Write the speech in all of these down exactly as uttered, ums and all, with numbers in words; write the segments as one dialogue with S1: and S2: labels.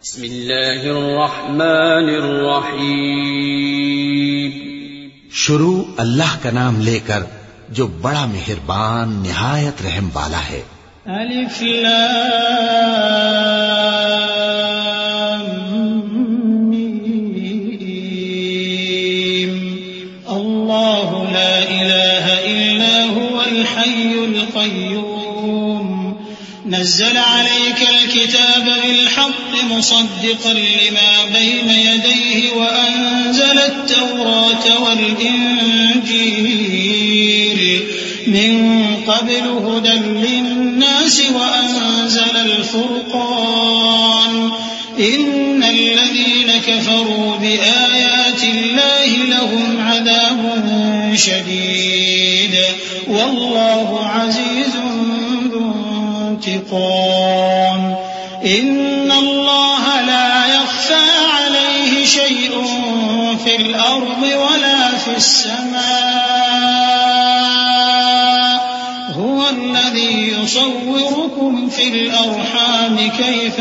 S1: بسم اللہ الرحمن الرحیم.
S2: شروع اللہ کا نام لے کر جو بڑا مہربان نہایت رحم والا ہے.
S3: الف لام میم. اللہ لا الہ الا هو الحی القیوم نزل عليك الكتاب بالحق مصدقا لما بين يديه وأنزل التوراة والإنجيل من قبل هدى للناس وأنزل الفرقان إن الذين كفروا بآيات الله لهم عذاب شديد والله عزيز انتقام. إن الله لا يخفى عليه شيء في الأرض ولا في السماء هو الذي يصوركم في الأرحام كيف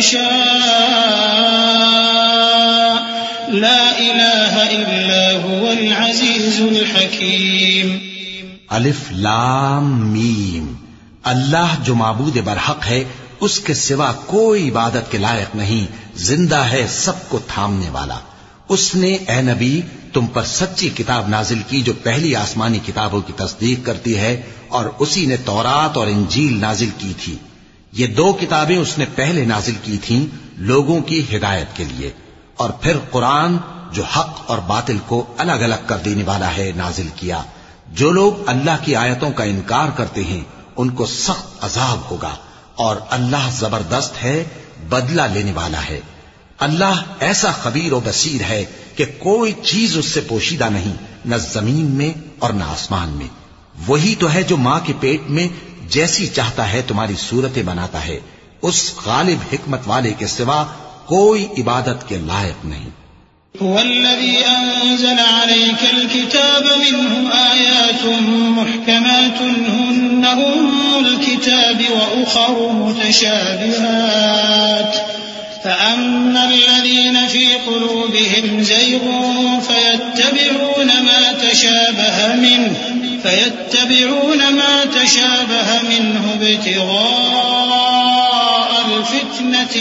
S3: يشاء لا إله إلا هو العزيز الحكيم.
S2: الف لام میم. اللہ جو معبود برحق ہے اس کے سوا کوئی عبادت کے لائق نہیں، زندہ ہے، سب کو تھامنے والا. اس نے اے نبی تم پر سچی کتاب نازل کی جو پہلی آسمانی کتابوں کی تصدیق کرتی ہے، اور اسی نے تورات اور انجیل نازل کی تھی. یہ دو کتابیں اس نے پہلے نازل کی تھیں لوگوں کی ہدایت کے لیے، اور پھر قرآن جو حق اور باطل کو الگ الگ کر دینے والا ہے نازل کیا. جو لوگ اللہ کی آیتوں کا انکار کرتے ہیں ان کو سخت عذاب ہوگا، اور اللہ زبردست ہے، بدلہ لینے والا ہے. اللہ ایسا خبیر و بصیر ہے کہ کوئی چیز اس سے پوشیدہ نہیں، نہ زمین میں اور نہ آسمان میں. وہی تو ہے جو ماں کے پیٹ میں جیسی چاہتا ہے تمہاری صورتیں بناتا ہے. اس غالب حکمت والے کے سوا کوئی عبادت کے لائق نہیں.
S3: هو الذي أنزل عليك الكتاب منه آيات محكمات هن أم الكتاب وأخر متشابهات فأما الذين في قلوبهم زيغ فيتبعون ما تشابه منه فيتبعون ما تشابه منه ابتغاء الفتنة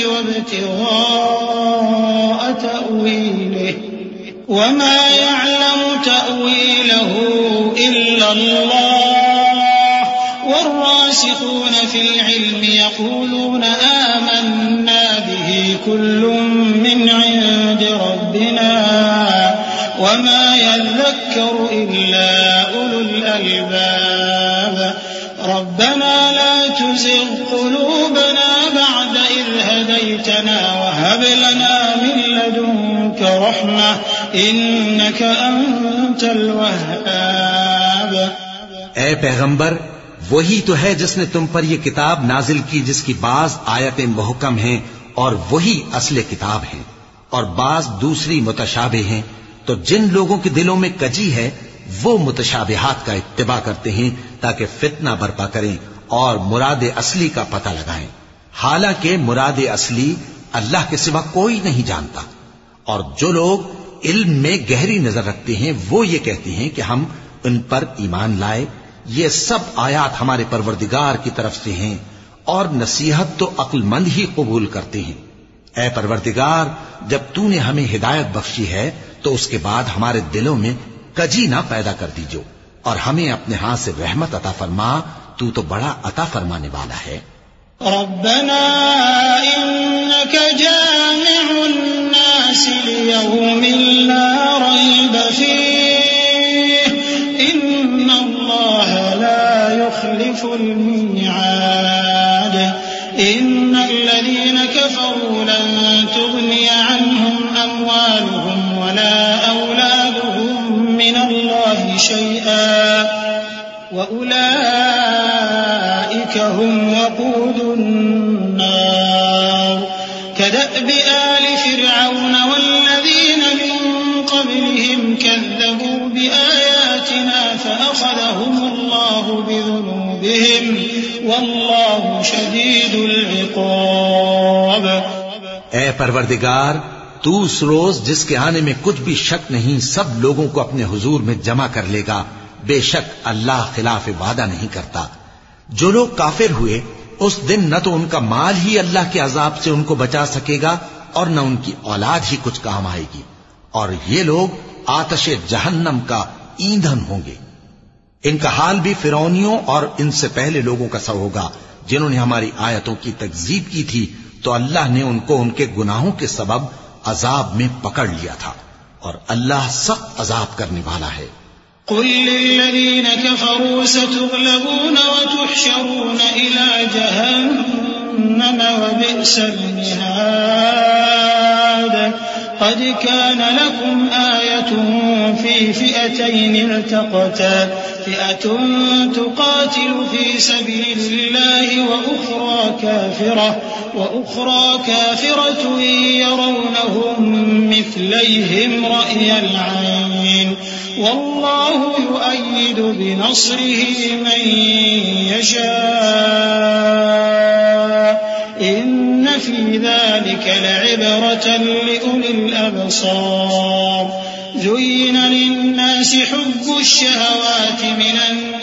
S3: وابتغاء تأويله وما يعلم تأويله إلا الله والراسخون في العلم يقولون آمنا به كل من عند ربنا وما يذكر إلا أولو الألباب. ربنا لا تزغ قلوبنا بعد إذ هديتنا وهب لنا من لدنك رحمة إنك أنت الوهاب.
S2: اے پیغمبر، وہی تو ہے جس نے تم پر یہ کتاب نازل کی جس کی بعض آیتیں محکم ہیں اور وہی اصل کتاب ہیں، اور بعض دوسری متشابہ ہیں. تو جن لوگوں کے دلوں میں کجی ہے وہ متشابہات کا اتباع کرتے ہیں تاکہ فتنہ برپا کریں اور مراد اصلی کا پتہ لگائیں، حالانکہ مراد اصلی اللہ کے سوا کوئی نہیں جانتا. اور جو لوگ علم میں گہری نظر رکھتے ہیں وہ یہ کہتے ہیں کہ ہم ان پر ایمان لائے. یہ سب آیات ہمارے پروردگار کی طرف سے ہیں اور نصیحت تو عقل مند ہی قبول کرتے ہیں. اے پروردگار، جب تو نے ہمیں ہدایت بخشی ہے تو اس کے بعد ہمارے دلوں میں کجی نہ پیدا کر دیجو، اور ہمیں اپنے ہاتھ سے رحمت عطا فرما، تو تو بڑا عطا فرمانے والا ہے.
S3: ربنا إنك جامع الناس ليوم لا ريب فيه إن الله لا يخلف الميعاد. إن الذين كفروا لن تغني عنهم أموالهم ولا أولادهم من الله شيئا وأولئك هم وقود النار. كدأب آل فرعون والذين من قبلهم كذبوا بآياتنا فأخذهم الله بذنوبهم والله شديد العقاب.
S2: اے پروردگار تو اس روز جس کے آنے میں کچھ بھی شک نہیں سب لوگوں کو اپنے حضور میں جمع کر لے گا، بے شک اللہ خلاف وعدہ نہیں کرتا۔ جو لوگ کافر ہوئے اس دن نہ تو ان کا مال ہی اللہ کے عذاب سے ان کو بچا سکے گا اور نہ ان کی اولاد ہی کچھ کام آئے گی، اور یہ لوگ آتش جہنم کا ایندھن ہوں گے۔ ان کا حال بھی فرعونیوں اور ان سے پہلے لوگوں کا سا ہوگا جنہوں نے ہماری آیتوں کی تکذیب کی تھی، تو اللہ نے ان کو ان کے گناہوں کے سبب عذاب میں پکڑ لیا تھا، اور اللہ سخت عذاب کرنے والا ہے۔
S3: قل للذين كفروا ستغلبون وتحشرون إلى جهنم وبئس المهاد قد كان لكم آية في فئتين التقتا فئة تقاتل في سبيل الله وأخرى كافرة وأخرى كافرة يرونهم مثليهم رأي العين والله يؤيد بنصره من يشاء إن في ذلك لعبرة لأولي الأبصار زين للناس حب الشهوات من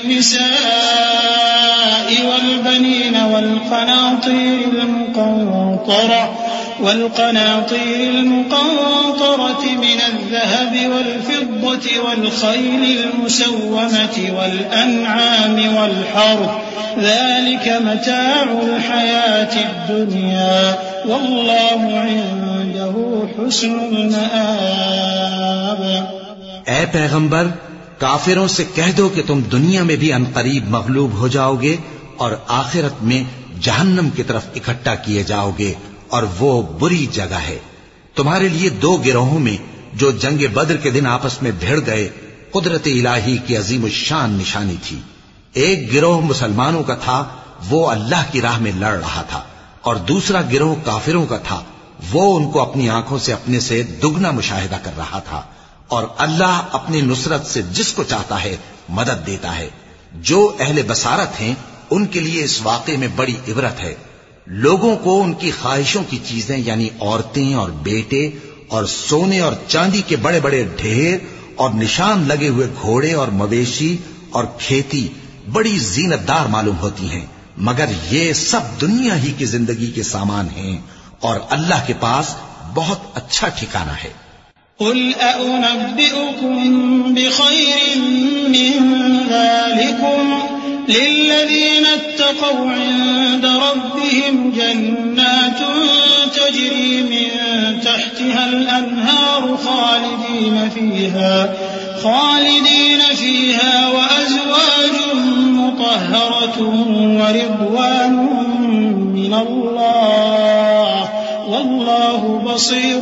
S3: النساء والبنين والقناطير المقنطرة والقناطير المقنطرة من الذهب والفضة والخيل المسومة والأنعام والحرث ذلك متاع الحياة الدنيا والله عنده حسن المآب۔
S2: اے پیغمبر کافروں سے کہہ دو کہ تم دنیا میں بھی عنقریب مغلوب ہو جاؤ گے اور آخرت میں جہنم کی طرف اکٹھا کیے جاؤ گے، اور وہ بری جگہ ہے۔ تمہارے لیے دو گروہوں میں جو جنگ بدر کے دن آپس میں بھیڑ گئے قدرت الہی کی عظیم الشان نشانی تھی۔ ایک گروہ مسلمانوں کا تھا، وہ اللہ کی راہ میں لڑ رہا تھا، اور دوسرا گروہ کافروں کا تھا، وہ ان کو اپنی آنکھوں سے اپنے سے دگنا مشاہدہ کر رہا تھا۔ اور اللہ اپنی نصرت سے جس کو چاہتا ہے مدد دیتا ہے۔ جو اہل بصارت ہیں ان کے لیے اس واقعے میں بڑی عبرت ہے۔ لوگوں کو ان کی خواہشوں کی چیزیں یعنی عورتیں اور بیٹے اور سونے اور چاندی کے بڑے بڑے ڈھیر اور نشان لگے ہوئے گھوڑے اور مویشی اور کھیتی بڑی زینت دار معلوم ہوتی ہیں، مگر یہ سب دنیا ہی کی زندگی کے سامان ہیں، اور اللہ کے پاس بہت اچھا ٹھکانہ ہے۔
S3: قل أأنبئكم بخير من ذلكم للذين اتقوا عند ربهم جنات تجري من تحتها الأنهار خالدين فيها خالدين فيها وأزواج مطهرة ورضوان من الله والله بصير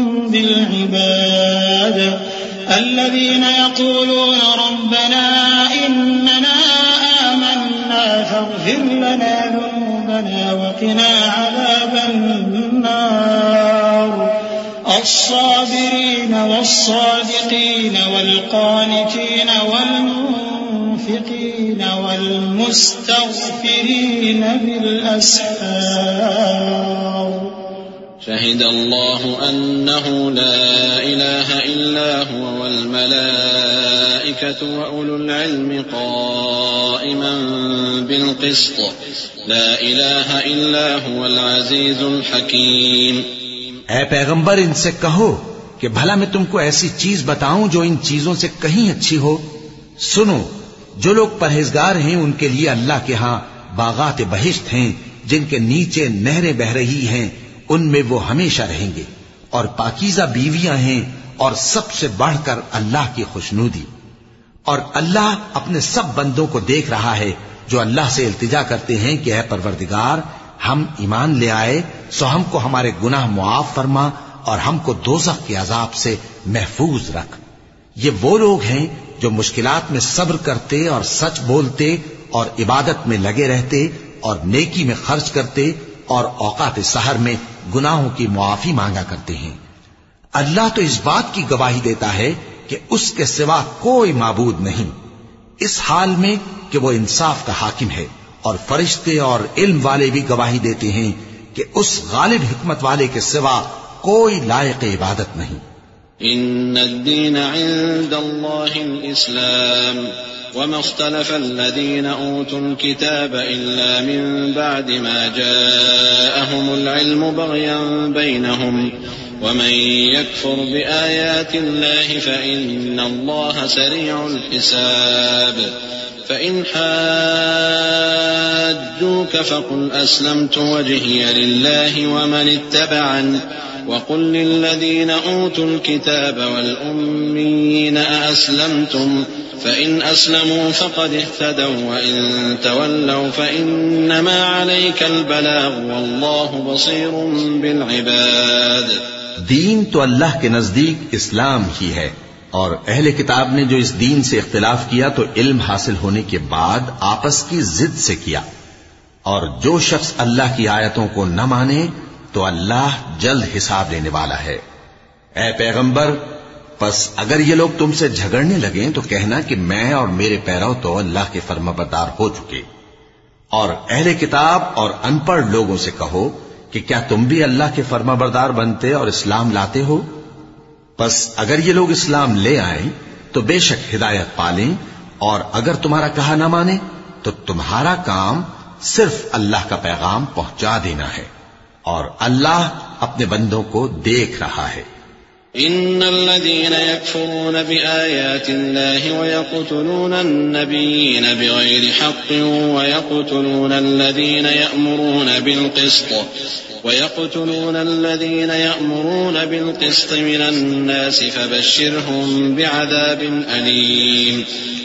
S3: بالعباد الذين يقولون ربنا إننا آمنا فاغفر لنا ذنوبنا وقنا عذاب النار الصابرين والصادقين والقانتين والمنفقين والمستغفرين بالأسحار
S1: شهد الله أنه لا إله إلا هو والملائكة وأولو العلم قائما بالقسط لا إله إلا هو العزيز الحكيم۔
S2: اے پیغمبر ان سے کہو کہ بھلا میں تم کو ایسی چیز بتاؤں جو ان چیزوں سے کہیں اچھی ہو۔ سنو، جو لوگ پرہیزگار ہیں ان کے لیے اللہ کے ہاں باغات بہشت ہیں جن کے نیچے نہریں بہ رہی ہیں، ان میں وہ ہمیشہ رہیں گے، اور پاکیزہ بیویاں ہیں، اور سب سے بڑھ کر اللہ کی خوشنودی۔ اور اللہ اپنے سب بندوں کو دیکھ رہا ہے جو اللہ سے التجا کرتے ہیں کہ اے پروردگار ہم ایمان لے آئے سو ہم کو ہمارے گناہ معاف فرما اور ہم کو دوزخ کے عذاب سے محفوظ رکھ۔ یہ وہ لوگ ہیں جو مشکلات میں صبر کرتے اور سچ بولتے اور عبادت میں لگے رہتے اور نیکی میں خرچ کرتے اور اوقات سحر میں گناہوں کی معافی مانگا کرتے ہیں۔ اللہ تو اس بات کی گواہی دیتا ہے کہ اس کے سوا کوئی معبود نہیں، اس حال میں کہ وہ انصاف کا حاکم ہے، اور فرشتے اور علم والے بھی گواہی دیتے ہیں کہ کہ اس غالب حکمت والے کے سوا کوئی لائق عبادت نہیں.
S1: ان الدين عند الله الاسلام وما اختلف الذين اوتوا الكتاب الا من بعد ما جاءهم العلم بغيا بينهم ومن يكفر بآيات الله فإن الله سريع الحساب. فإن حاجوك فقل أسلمت وجهي لله ومن اتبعني وقل للذين أوتوا الكتاب والأميين أأسلمتم فإن أسلموا فقد اهتدوا وإن تولوا فإنما عليك البلاغ والله بصير بالعباد.
S2: دین تو اللہ کے نزدیک اسلام ہی ہے، اور اہل کتاب نے جو اس دین سے اختلاف کیا تو علم حاصل ہونے کے بعد آپس کی ضد سے کیا، اور جو شخص اللہ کی آیتوں کو نہ مانے تو اللہ جلد حساب لینے والا ہے. اے پیغمبر، پس اگر یہ لوگ تم سے جھگڑنے لگیں تو کہنا کہ میں اور میرے پیرو تو اللہ کے فرمانبردار ہو چکے. اور اہل کتاب اور ان پڑھ لوگوں سے کہو کہ کیا تم بھی اللہ کے فرمانبردار بنتے اور اسلام لاتے ہو؟ پس اگر یہ لوگ اسلام لے آئیں تو بے شک ہدایت پالیں، اور اگر تمہارا کہا نہ مانے تو تمہارا کام صرف اللہ کا پیغام پہنچا دینا ہے، اور اللہ اپنے بندوں کو دیکھ رہا ہے.
S1: ان الذين يكفرون بآيات الله ويقتلون النبيين بغير حق ويقتلون الذين يأمرون بالقسط ويقتلون الذين يأمرون بالقسط من الناس فبشرهم بعذاب أليم.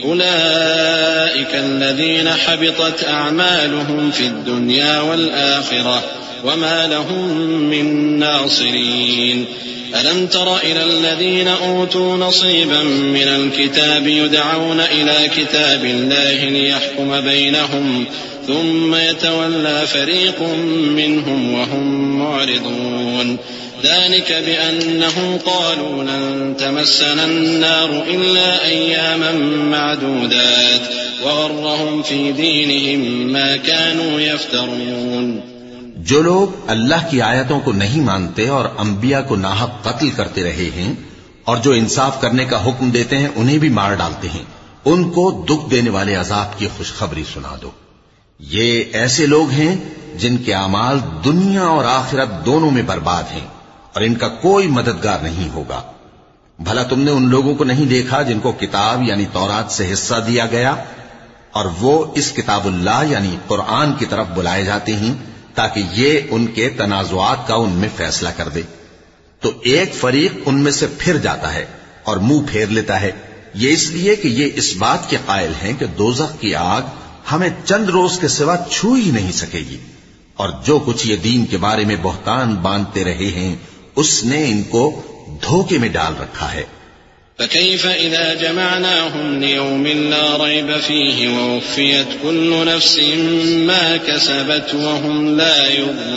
S1: أولئك الذين حبطت أعمالهم في الدنيا والآخرة وما لهم من ناصرين. ألم تر إلى الذين أوتوا نصيبا من الكتاب يدعون إلى كتاب الله ليحكم بينهم ثم يتولى فريق منهم وهم معرضون. ذلك بأنهم قالوا لن تمسنا النار إلا أياما معدودات وغرهم في دينهم ما كانوا يفترون.
S2: جو لوگ اللہ کی آیتوں کو نہیں مانتے اور انبیاء کو ناحق قتل کرتے رہے ہیں اور جو انصاف کرنے کا حکم دیتے ہیں انہیں بھی مار ڈالتے ہیں، ان کو دکھ دینے والے عذاب کی خوشخبری سنا دو. یہ ایسے لوگ ہیں جن کے اعمال دنیا اور آخرت دونوں میں برباد ہیں اور ان کا کوئی مددگار نہیں ہوگا. بھلا تم نے ان لوگوں کو نہیں دیکھا جن کو کتاب یعنی تورات سے حصہ دیا گیا اور وہ اس کتاب اللہ یعنی قرآن کی طرف بلائے جاتے ہیں تاکہ یہ ان کے تنازعات کا ان میں فیصلہ کر دے، تو ایک فریق ان میں سے پھر جاتا ہے اور منہ پھیر لیتا ہے، یہ اس لیے کہ یہ اس بات کے قائل ہیں کہ دوزخ کی آگ ہمیں چند روز کے سوا چھو ہی نہیں سکے گی، اور جو کچھ یہ دین کے بارے میں بہتان باندھتے رہے ہیں اس نے ان کو دھوکے میں ڈال رکھا ہے.
S1: فكيف إذا جمعناهم ليوم لا ريب فيه ووفيت كل نفس ما كسبت وهم لا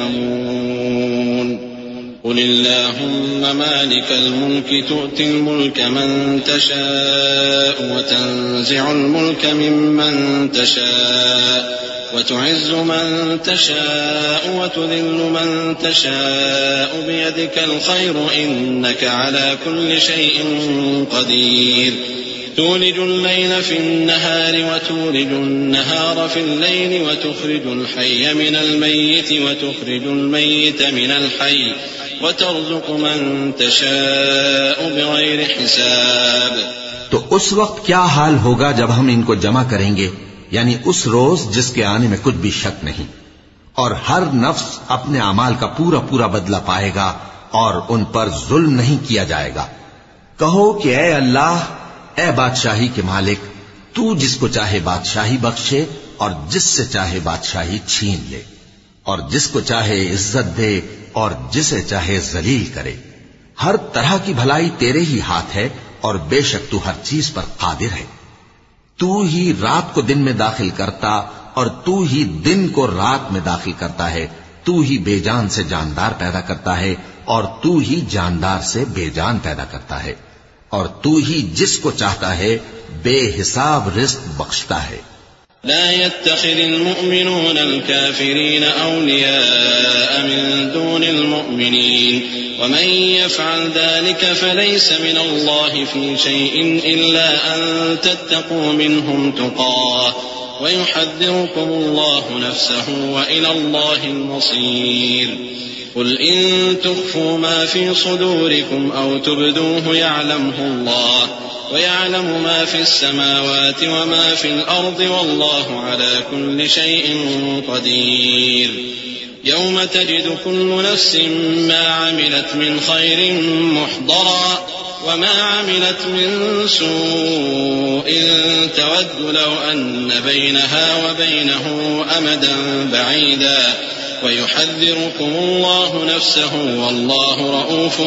S1: يظلمون. قل اللهم مالك الملك تؤتي الملك من تشاء وتنزع الملك ممن تشاء وتعز من تشاء وتذل من تشاء بيدك الخير إنك على كل شيء قدير. تولج الليل في النهار وتولج النهار في الليل وتخرج الحي من الميت وتخرج الميت من الحي وترزق من تشاء بغير حساب.
S2: تو اس وقت کیا حال ہوگا جب ہم ان کو جمع کریں گے، یعنی اس روز جس کے آنے میں کچھ بھی شک نہیں، اور ہر نفس اپنے اعمال کا پورا پورا بدلہ پائے گا اور ان پر ظلم نہیں کیا جائے گا. کہو کہ اے اللہ، اے بادشاہی کے مالک، تو جس کو چاہے بادشاہی بخشے اور جس سے چاہے بادشاہی چھین لے، اور جس کو چاہے عزت دے اور جسے چاہے ذلیل کرے. ہر طرح کی بھلائی تیرے ہی ہاتھ ہے اور بے شک تو ہر چیز پر قادر ہے. تو ہی رات کو دن میں داخل کرتا اور تو ہی دن کو رات میں داخل کرتا ہے. تو ہی بے جان سے جاندار پیدا کرتا ہے اور تو ہی جاندار سے بے جان پیدا کرتا ہے، اور تو ہی جس کو چاہتا ہے بے حساب رزق بخشتا ہے.
S1: لا يتخذ المؤمنون الكافرين أولياء من دون المؤمنين ومن يفعل ذلك فليس من الله في شيء إلا أن تتقوا منهم تقاه ويحذركم الله نفسه وإلى الله المصير قل إن تخفوا ما في صدوركم أو تبدوه يعلمه الله ويعلم ما في السماوات وما في الأرض والله على كل شيء قدير يوم تجد كل نفس ما عملت من خير محضرا وما عملت من سوء تود لو أن بينها وبينه أمدا بعيدا ويحذركم الله نفسه والله رؤوف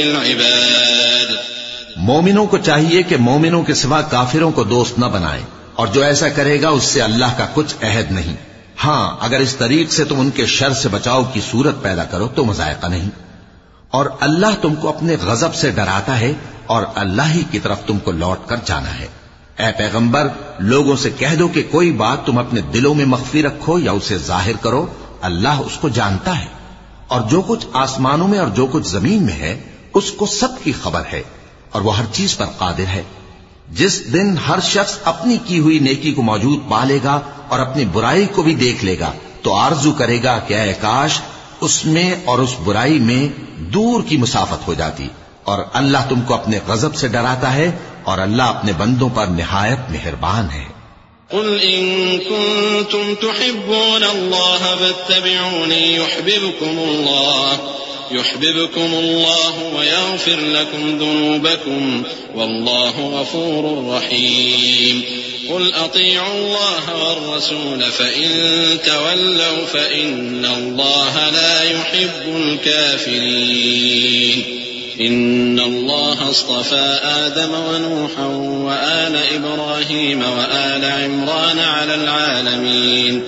S1: بالعباد.
S2: مومنوں کو چاہیے کہ مومنوں کے سوا کافروں کو دوست نہ بنائیں، اور جو ایسا کرے گا اس سے اللہ کا کچھ عہد نہیں. ہاں اگر اس طریق سے تم ان کے شر سے بچاؤ کی صورت پیدا کرو تو مذائقہ نہیں. اور اللہ تم کو اپنے غضب سے ڈراتا ہے اور اللہ ہی کی طرف تم کو لوٹ کر جانا ہے. اے پیغمبر لوگوں سے کہہ دو کہ کوئی بات تم اپنے دلوں میں مخفی رکھو یا اسے ظاہر کرو، اللہ اس کو جانتا ہے. اور جو کچھ آسمانوں میں اور جو کچھ زمین میں ہے اس کو سب کی خبر ہے اور وہ ہر چیز پر قادر ہے. جس دن ہر شخص اپنی کی ہوئی نیکی کو موجود پا لے گا اور اپنی برائی کو بھی دیکھ لے گا تو آرزو کرے گا کہ اے کاش اس میں اور اس برائی میں دور کی مسافت ہو جاتی. اور اللہ تم کو اپنے غضب سے ڈراتا ہے اور اللہ اپنے بندوں پر نہایت مہربان ہے.
S1: قل إن كنتم تحبون الله فاتبعوني يحببكم الله يحببكم الله ويغفر لكم ذنوبكم والله غفور رحيم. قل أطيعوا الله والرسول فإن تولوا فإن الله لا يحب الكافرين. إن الله اصطفى آدم ونوحا وآل إبراهيم وآل عمران على العالمين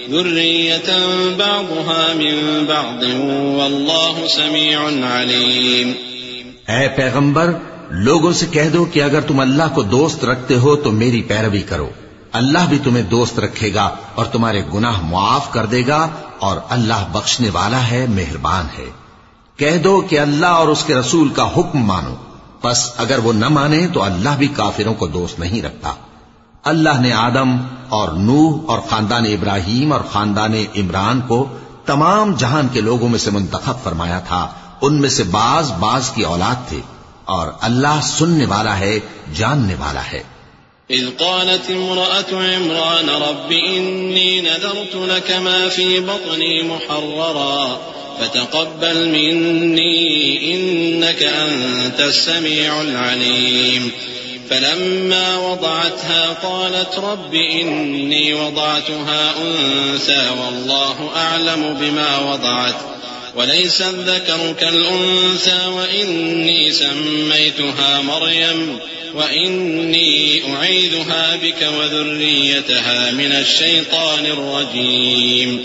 S1: ذرية بعضها من بعض والله سميع عليم.
S2: اے پیغمبر لوگوں سے کہہ دو کہ اگر تم اللہ کو دوست رکھتے ہو تو میری پیروی کرو، اللہ بھی تمہیں دوست رکھے گا اور تمہارے گناہ معاف کر دے گا اور اللہ بخشنے والا ہے، مہربان ہے. کہہ دو کہ اللہ اور اس کے رسول کا حکم مانو، پس اگر وہ نہ مانے تو اللہ بھی کافروں کو دوست نہیں رکھتا. اللہ نے آدم اور نوح اور خاندان ابراہیم اور خاندان عمران کو تمام جہان کے لوگوں میں سے منتخب فرمایا تھا، ان میں سے بعض بعض کی اولاد تھے، اور اللہ سننے والا ہے، جاننے والا ہے.
S1: إذ قالت امرأة عمران رب إني نذرت لك ما في بطني محررا فتقبل مني إنك أنت السميع العليم. فلما وضعتها قالت رب إني وضعتها أنثى والله أعلم بما وضعت وليس الذكر كالأنثى وإني سميتها مريم وإني أعيذها بك وذريتها من الشيطان الرجيم.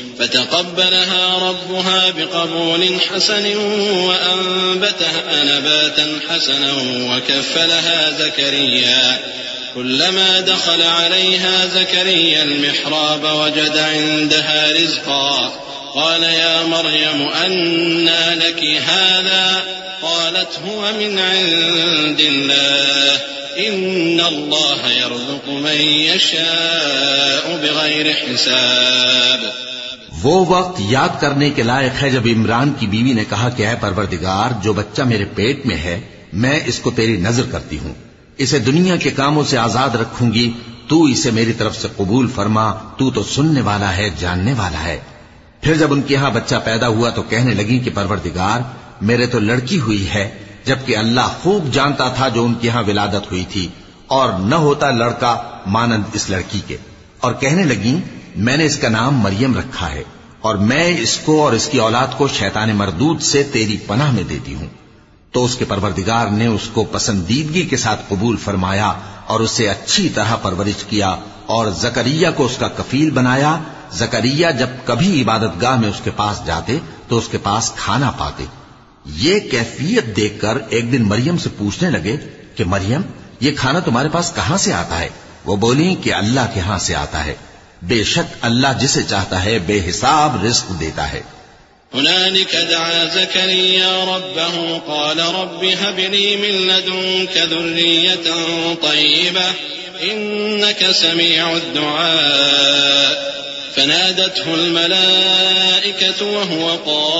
S1: فتقبلها ربها بقبول حسن وأنبتها نباتا حسنا وكفلها زكريا. كلما دخل عليها زكريا المحراب وجد عندها رزقا قال يا مريم أنى لك هذا قالت هو من عند الله إن الله يرزق من يشاء بغير حساب.
S2: وہ وقت یاد کرنے کے لائق ہے جب عمران کی بیوی نے کہا کہ اے پروردگار جو بچہ میرے پیٹ میں ہے میں اس کو تیری نظر کرتی ہوں، اسے دنیا کے کاموں سے آزاد رکھوں گی، تو اسے میری طرف سے قبول فرما، تو تو سننے والا ہے، جاننے والا ہے. پھر جب ان کے ہاں بچہ پیدا ہوا تو کہنے لگی کہ پروردگار میرے تو لڑکی ہوئی ہے، جبکہ اللہ خوب جانتا تھا جو ان کے ہاں ولادت ہوئی تھی، اور نہ ہوتا لڑکا مانند اس لڑکی کے. اور کہنے لگی میں نے اس کا نام مریم رکھا ہے اور میں اس کو اور اس کی اولاد کو شیطان مردود سے تیری پناہ میں دیتی ہوں. تو اس کے پروردگار نے اس کو پسندیدگی کے ساتھ قبول فرمایا اور اسے اچھی طرح پرورش کیا اور زکریا کو اس کا کفیل بنایا. زکریا جب کبھی عبادت گاہ میں اس کے پاس جاتے تو اس کے پاس کھانا پاتے. یہ کیفیت دیکھ کر ایک دن مریم سے پوچھنے لگے کہ مریم یہ کھانا تمہارے پاس کہاں سے آتا ہے؟ وہ بولی کہ اللہ کے ہاں سے آتا ہے، بے شک اللہ جسے چاہتا ہے بے حساب رزق دیتا ہے۔
S1: هنالك دعا زكريا ربه قال رب هب لي من لدنك ذرية طيبة إنك سميع الدعاء فنادته الملائكة وهو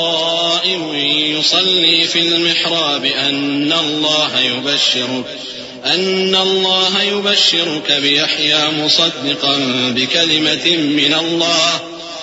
S1: قائم يصلي في المحراب أن الله يبشرك أن الله يبشرك بيحيى مصدقا بكلمة من الله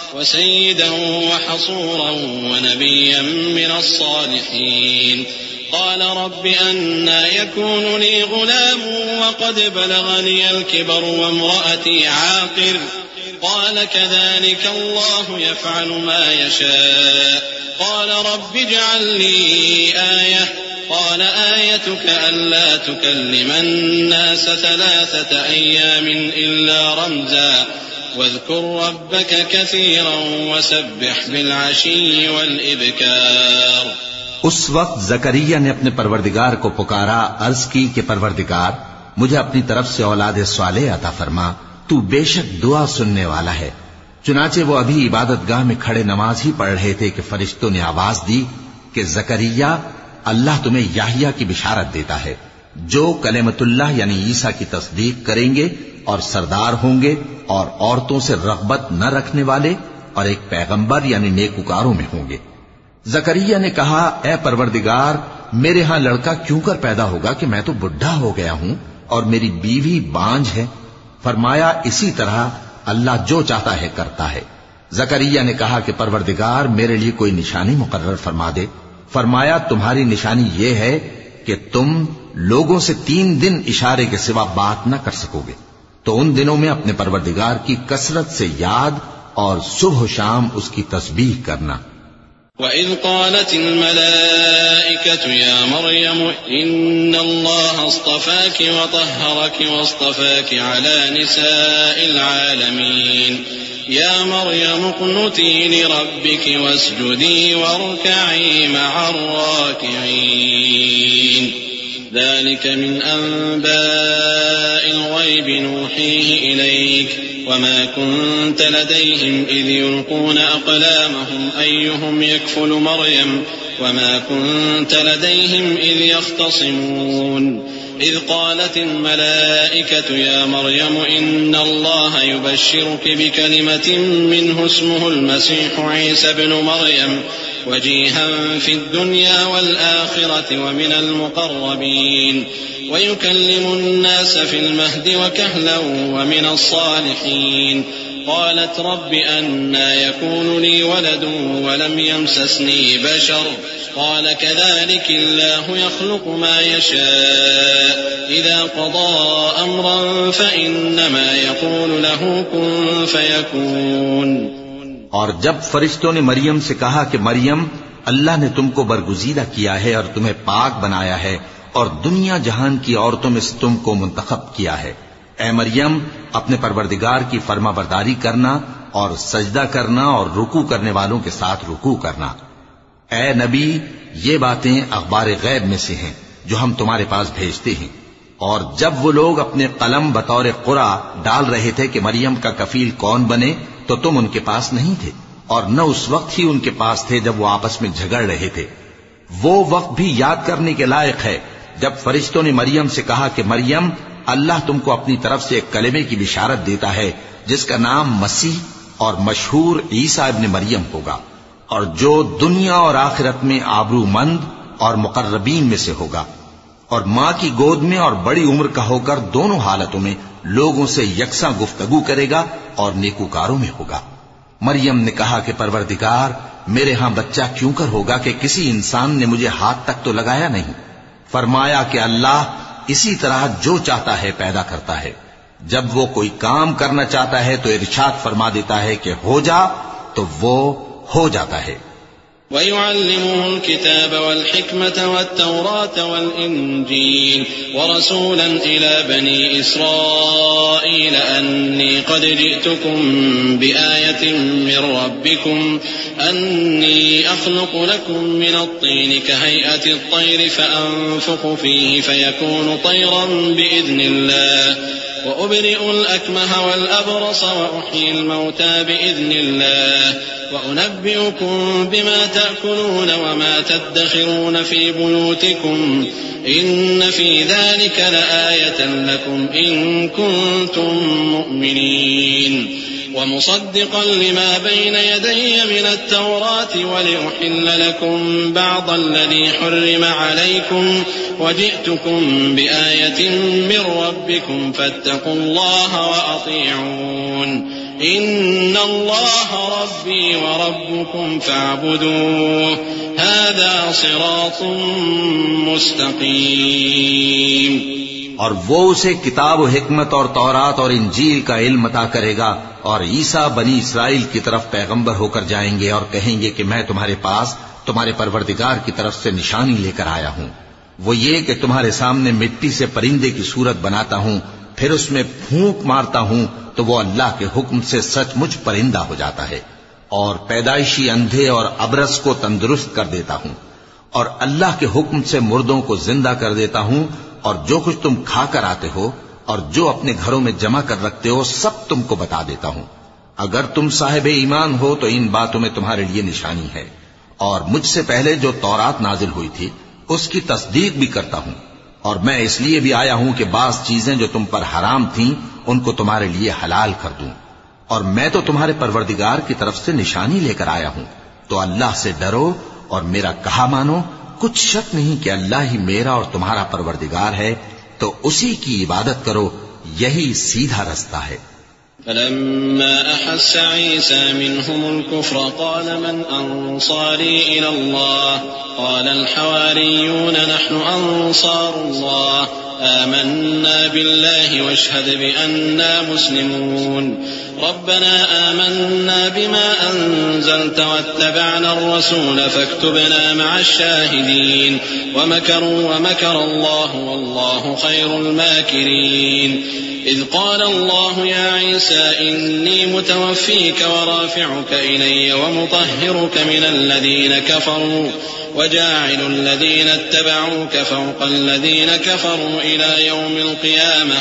S1: وسيدا وحصورا ونبيا من الصالحين قال رب أنى يكون لي غلام وقد بلغني الكبر وامرأتي عاقر قال كذلك الله يفعل ما يشاء قال رب اجعل لي آية قال آيتك ألا تكلم الناس ثلاثة أيام إلا رمزا واذكر ربك كثيرا وسبح بالعشي والإبكار۔
S2: اس وقت زکریا نے اپنے پروردگار کو پکارا، عرض کی کہ پروردگار مجھے اپنی طرف سے اولاد صالح عطا فرما، تو بے شک دعا سننے والا ہے۔ چنانچہ وہ ابھی عبادت گاہ میں کھڑے نماز ہی پڑھ رہے تھے کہ فرشتوں نے آواز دی کہ زکریا اللہ تمہیں یحییٰ کی بشارت دیتا ہے جو کلمت اللہ یعنی عیسیٰ کی تصدیق کریں گے اور سردار ہوں گے اور عورتوں سے رغبت نہ رکھنے والے اور ایک پیغمبر یعنی نیکوکاروں میں ہوں گے۔ زکریا نے کہا اے پروردگار میرے ہاں لڑکا کیوں کر پیدا ہوگا کہ میں تو بڈھا ہو گیا ہوں اور میری بیوی بانجھ ہے۔ فرمایا اسی طرح اللہ جو چاہتا ہے کرتا ہے۔ زکریا نے کہا کہ پروردگار میرے لیے کوئی نشانی مقرر فرما دے۔ فرمایا تمہاری نشانی یہ ہے کہ تم لوگوں سے تین دن اشارے کے سوا بات نہ کر سکو گے، تو ان دنوں میں اپنے پروردگار کی کثرت سے یاد اور صبح و شام اس کی تسبیح کرنا۔
S1: وَإِذْ قَالَتِ الْمَلَائِكَةُ يَا مَرْيَمُ إِنَّ اللَّهَ اصْطَفَاكِ وَطَهَّرَكِ وَاصْطَفَاكِ عَلَى نِسَاءِ الْعَالَمِينَ يَا مَرْيَمُ اقْنُتِي لِرَبِّكِ وَاسْجُدِي وَارْكَعِي مَعَ الرَّاكِعِينَ ذلك من أنباء الغيب نوحيه إليك وما كنت لديهم إذ يلقون أقلامهم أيهم يكفل مريم وما كنت لديهم إذ يختصمون إذ قالت الملائكة يا مريم إن الله يبشرك بكلمة منه اسمه المسيح عيسى ابن مريم وجيها في الدنيا والآخرة ومن المقربين ويكلم الناس في المهد وكهلا ومن الصالحين قالت رب أنى يكون لي ولد ولم يمسسني بشر قال كذلك الله يخلق ما يشاء إذا قضى أمرا فإنما يقول له كن فيكون۔
S2: اور جب فرشتوں نے مریم سے کہا کہ مریم اللہ نے تم کو برگزیدہ کیا ہے اور تمہیں پاک بنایا ہے اور دنیا جہان کی عورتوں میں سے تم کو منتخب کیا ہے، اے مریم اپنے پروردگار کی فرما برداری کرنا اور سجدہ کرنا اور رکوع کرنے والوں کے ساتھ رکوع کرنا۔ اے نبی یہ باتیں اخبار غیب میں سے ہیں جو ہم تمہارے پاس بھیجتے ہیں۔ اور جب وہ لوگ اپنے قلم بطور قرعہ ڈال رہے تھے کہ مریم کا کفیل کون بنے تو تم ان کے پاس نہیں تھے اور نہ اس وقت ہی ان کے پاس تھے جب وہ آپس میں جھگڑ رہے تھے۔ وہ وقت بھی یاد کرنے کے لائق ہے جب فرشتوں نے مریم سے کہا کہ مریم اللہ تم کو اپنی طرف سے ایک کلمے کی بشارت دیتا ہے جس کا نام مسیح اور مشہور عیسیٰ ابن مریم ہوگا اور جو دنیا اور آخرت میں آبرو مند اور مقربین میں سے ہوگا اور ماں کی گود میں اور بڑی عمر کا ہو کر دونوں حالتوں میں لوگوں سے یکساں گفتگو کرے گا اور نیکوکاروں میں ہوگا۔ مریم نے کہا کہ پروردگار میرے ہاں بچہ کیوں کر ہوگا کہ کسی انسان نے مجھے ہاتھ تک تو لگایا نہیں۔ فرمایا کہ اللہ اسی طرح جو چاہتا ہے پیدا کرتا ہے، جب وہ کوئی کام کرنا چاہتا ہے تو ارشاد فرما دیتا ہے کہ ہو جا تو وہ ہو جاتا ہے۔
S1: وَيُعَلِّمُهُ الْكِتَابَ وَالْحِكْمَةَ وَالتَّوْرَاةَ وَالْإِنْجِيلَ وَرَسُولًا إِلَى بَنِي إِسْرَائِيلَ أَنِّي قَدْ جِئْتُكُمْ بِآيَةٍ مِّن رَّبِّكُمْ أَنِّي أَخْلُقُ لَكُم مِّنَ الطِّينِ كَهَيْئَةِ الطَّيْرِ فَأَنفُخُ فِيهِ فَيَكُونُ طَيْرًا بِإِذْنِ اللَّهِ وأبرئ الأكمه والأبرص وأحيي الموتى بإذن الله وأنبئكم بما تأكلون وما تدخرون في بيوتكم إن في ذلك لآية لكم إن كنتم مؤمنين ومصدقا لما بين يدي من التوراة ولأحل لكم بعض الذي حرم عليكم وجئتكم بآية من ربكم فاتقوا الله وأطيعون إن الله ربي وربكم فاعبدوه هذا صراط مستقيم.
S2: اور وہ اسے کتاب و حکمت اور تورات اور انجیل کا علم عطا کرے گا، اور عیسیٰ بنی اسرائیل کی طرف پیغمبر ہو کر جائیں گے اور کہیں گے کہ میں تمہارے پاس تمہارے پروردگار کی طرف سے نشانی لے کر آیا ہوں، وہ یہ کہ تمہارے سامنے مٹی سے پرندے کی صورت بناتا ہوں، پھر اس میں پھونک مارتا ہوں تو وہ اللہ کے حکم سے سچ مچ پرندہ ہو جاتا ہے، اور پیدائشی اندھے اور ابرص کو تندرست کر دیتا ہوں، اور اللہ کے حکم سے مردوں کو زندہ کر دیتا ہوں، اور جو کچھ تم کھا کر آتے ہو اور جو اپنے گھروں میں جمع کر رکھتے ہو سب تم کو بتا دیتا ہوں. اگر تم صاحب ایمان ہو تو ان باتوں میں تمہارے لیے نشانی ہے، اور مجھ سے پہلے جو تورات نازل ہوئی تھی اس کی تصدیق بھی کرتا ہوں، اور میں اس لیے بھی آیا ہوں کہ بعض چیزیں جو تم پر حرام تھیں ان کو تمہارے لیے حلال کر دوں، اور میں تو تمہارے پروردگار کی طرف سے نشانی لے کر آیا ہوں. تو اللہ سے ڈرو اور میرا کہا مانو، کچھ شک نہیں کہ اللہ ہی میرا اور تمہارا پروردگار ہے، تو اسی کی عبادت کرو، یہی سیدھا رستہ ہے.
S1: فلما أحس عيسى منهم الكفر قال من أنصاري إلى الله قال الحواريون نحن أنصار الله آمنا بالله واشهد بأننا مسلمون ربنا آمنا بما أنزلت واتبعنا الرسول فاكتبنا مع الشاهدين ومكروا ومكر الله والله خير الماكرين إذ قال الله يا عيسى إني متوفيك ورافعك إلي ومطهرك من الذين كفروا وجاعل الذين اتبعوك فوق الذين كفروا إلى يوم القيامة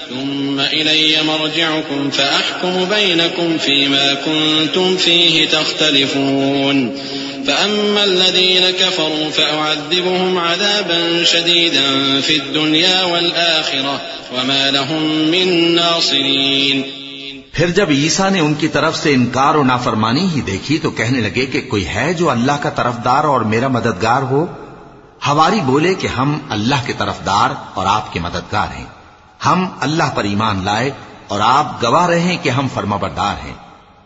S1: ثم إلي مرجعكم فأحكم بينكم فيما كنتم فيه تختلفون فأما الذين كفروا فأعذبهم عذابا شديدا في الدنيا والآخرة وما لهم من ناصرين.
S2: پھر جب عیسیٰ نے ان کی طرف سے انکار و نافرمانی ہی دیکھی تو کہنے لگے کہ کوئی ہے جو اللہ کا طرفدار اور میرا مددگار ہو؟ حواری بولے کہ ہم اللہ کے طرفدار اور آپ کے مددگار ہیں، ہم اللہ پر ایمان لائے اور آپ گواہ رہے کہ ہم فرمانبردار ہیں.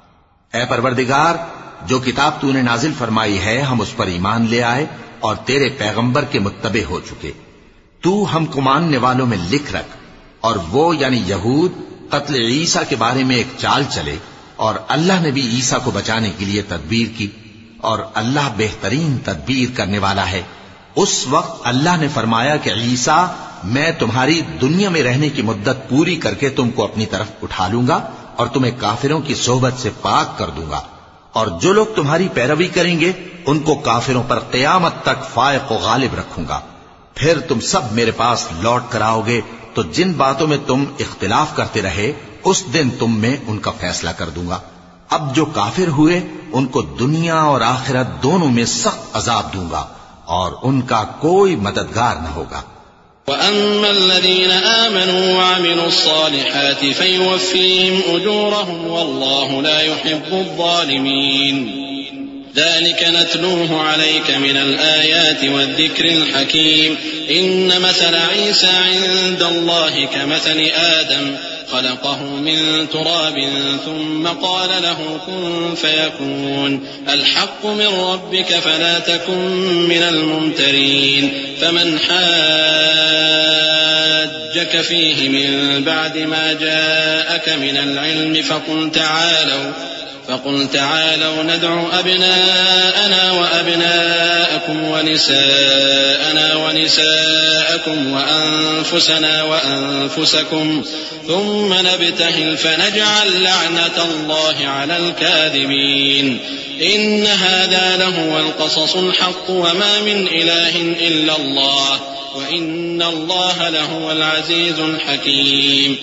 S2: اے پروردگار، جو کتاب تو نے نازل فرمائی ہے ہم اس پر ایمان لے آئے اور تیرے پیغمبر کے متبع ہو چکے. تو ہم کو ماننے والوں میں لکھ رکھ. اور وہ یعنی یہود قتل عیسیٰ کے بارے میں ایک چال چلے، اور اللہ نے بھی عیسیٰ کو بچانے کے لیے تدبیر کی، اور اللہ بہترین تدبیر کرنے والا ہے. اس وقت اللہ نے فرمایا کہ عیسیٰ، میں تمہاری دنیا میں رہنے کی مدت پوری کر کے تم کو اپنی طرف اٹھا لوں گا اور تمہیں کافروں کی صحبت سے پاک کر دوں گا، اور جو لوگ تمہاری پیروی کریں گے ان کو کافروں پر قیامت تک فائق و غالب رکھوں گا. پھر تم سب میرے پاس لوٹ کر آؤ گے تو جن باتوں میں تم اختلاف کرتے رہے اس دن تم میں ان کا فیصلہ کر دوں گا. اب جو کافر ہوئے ان کو دنیا اور آخرت دونوں میں سخت عذاب دوں گا اور ان کا کوئی مددگار نہ ہوگا.
S1: وَأَمَّا الَّذِينَ آمَنُوا وَعَمِلُوا الصَّالِحَاتِ فَيُوَفِّيهِمْ أُجُورَهُمْ وَاللَّهُ لَا يُحِبُّ الظَّالِمِينَ ذلك نتلوه عليك من الآيات والذكر الحكيم إن مثل عيسى عند الله كمثل آدم خلقه من تراب ثم قال له كن فيكون الحق من ربك فلا تكن من الممترين فمن حاجك فيه من بعد ما جاءك من العلم فقل تعالوا فقل تعالوا ندعو أبناءنا وأبناءكم ونساءنا ونساءكم وأنفسنا وأنفسكم ثم نبتهل فنجعل لعنة الله على الكاذبين إن هذا لهو القصص الحق وما من إله إلا الله وإن الله لهو العزيز الحكيم.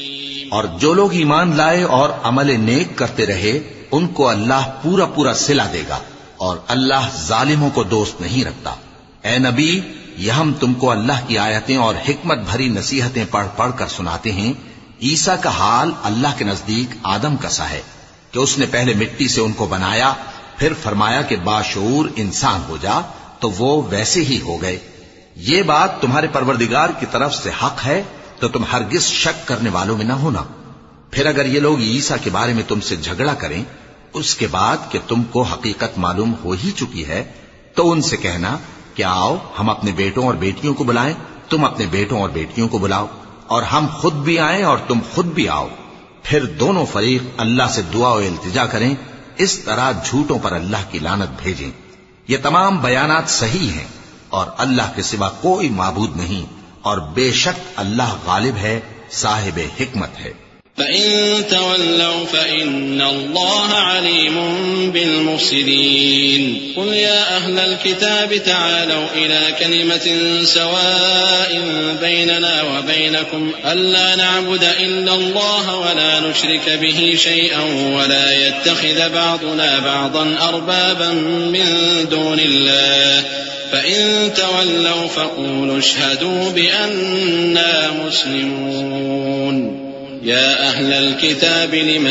S2: اور جو لوگ ایمان لائے اور عمل نیک کرتے رہے ان کو اللہ پورا پورا صلہ دے گا، اور اللہ ظالموں کو دوست نہیں رکھتا۔ اے نبی، یہ ہم تم کو اللہ کی آیتیں اور حکمت بھری نصیحتیں پڑھ پڑھ کر سناتے ہیں۔ عیسیٰ کا حال اللہ کے نزدیک آدم کا سا ہے کہ اس نے پہلے مٹی سے ان کو بنایا، پھر فرمایا کہ باشعور انسان ہو جا، تو وہ ویسے ہی ہو گئے۔ یہ بات تمہارے پروردگار کی طرف سے حق ہے، تو تم ہرگز شک کرنے والوں میں نہ ہونا۔ پھر اگر یہ لوگ عیسیٰ کے بارے میں تم سے جھگڑا کریں اس کے بعد کہ تم کو حقیقت معلوم ہو ہی چکی ہے، تو ان سے کہنا کہ آؤ ہم اپنے بیٹوں اور بیٹیوں کو بلائیں، تم اپنے بیٹوں اور بیٹیوں کو بلاؤ، اور ہم خود بھی آئیں اور تم خود بھی آؤ، پھر دونوں فریق اللہ سے دعا و التجا کریں، اس طرح جھوٹوں پر اللہ کی لعنت بھیجیں۔ یہ تمام بیانات صحیح ہیں، اور اللہ کے سوا کوئی معبود نہیں، اور بے شک اللہ غالب ہے، صاحب حکمت ہے۔
S1: فَإِن تَوَلَّوْا فَإِنَّ اللَّهَ عَلِيمٌ بِالْمُفْسِدِينَ قُلْ يَا أَهْلَ الْكِتَابِ تَعَالَوْا إِلَى كَلِمَةٍ سَوَاءٍ بَيْنَنَا وَبَيْنَكُمْ أَلَّا نَعْبُدَ إِلَّا اللَّهَ وَلَا نُشْرِكَ بِهِ شَيْئًا وَلَا يَتَّخِذَ بَعْضُنَا بَعْضًا أَرْبَابًا مِّن دُونِ اللَّهِ فَإِن تَوَلَّوْا فَقُولُوا اشْهَدُوا بِأَنَّا مُسْلِمُونَ يا أهل الكتاب لم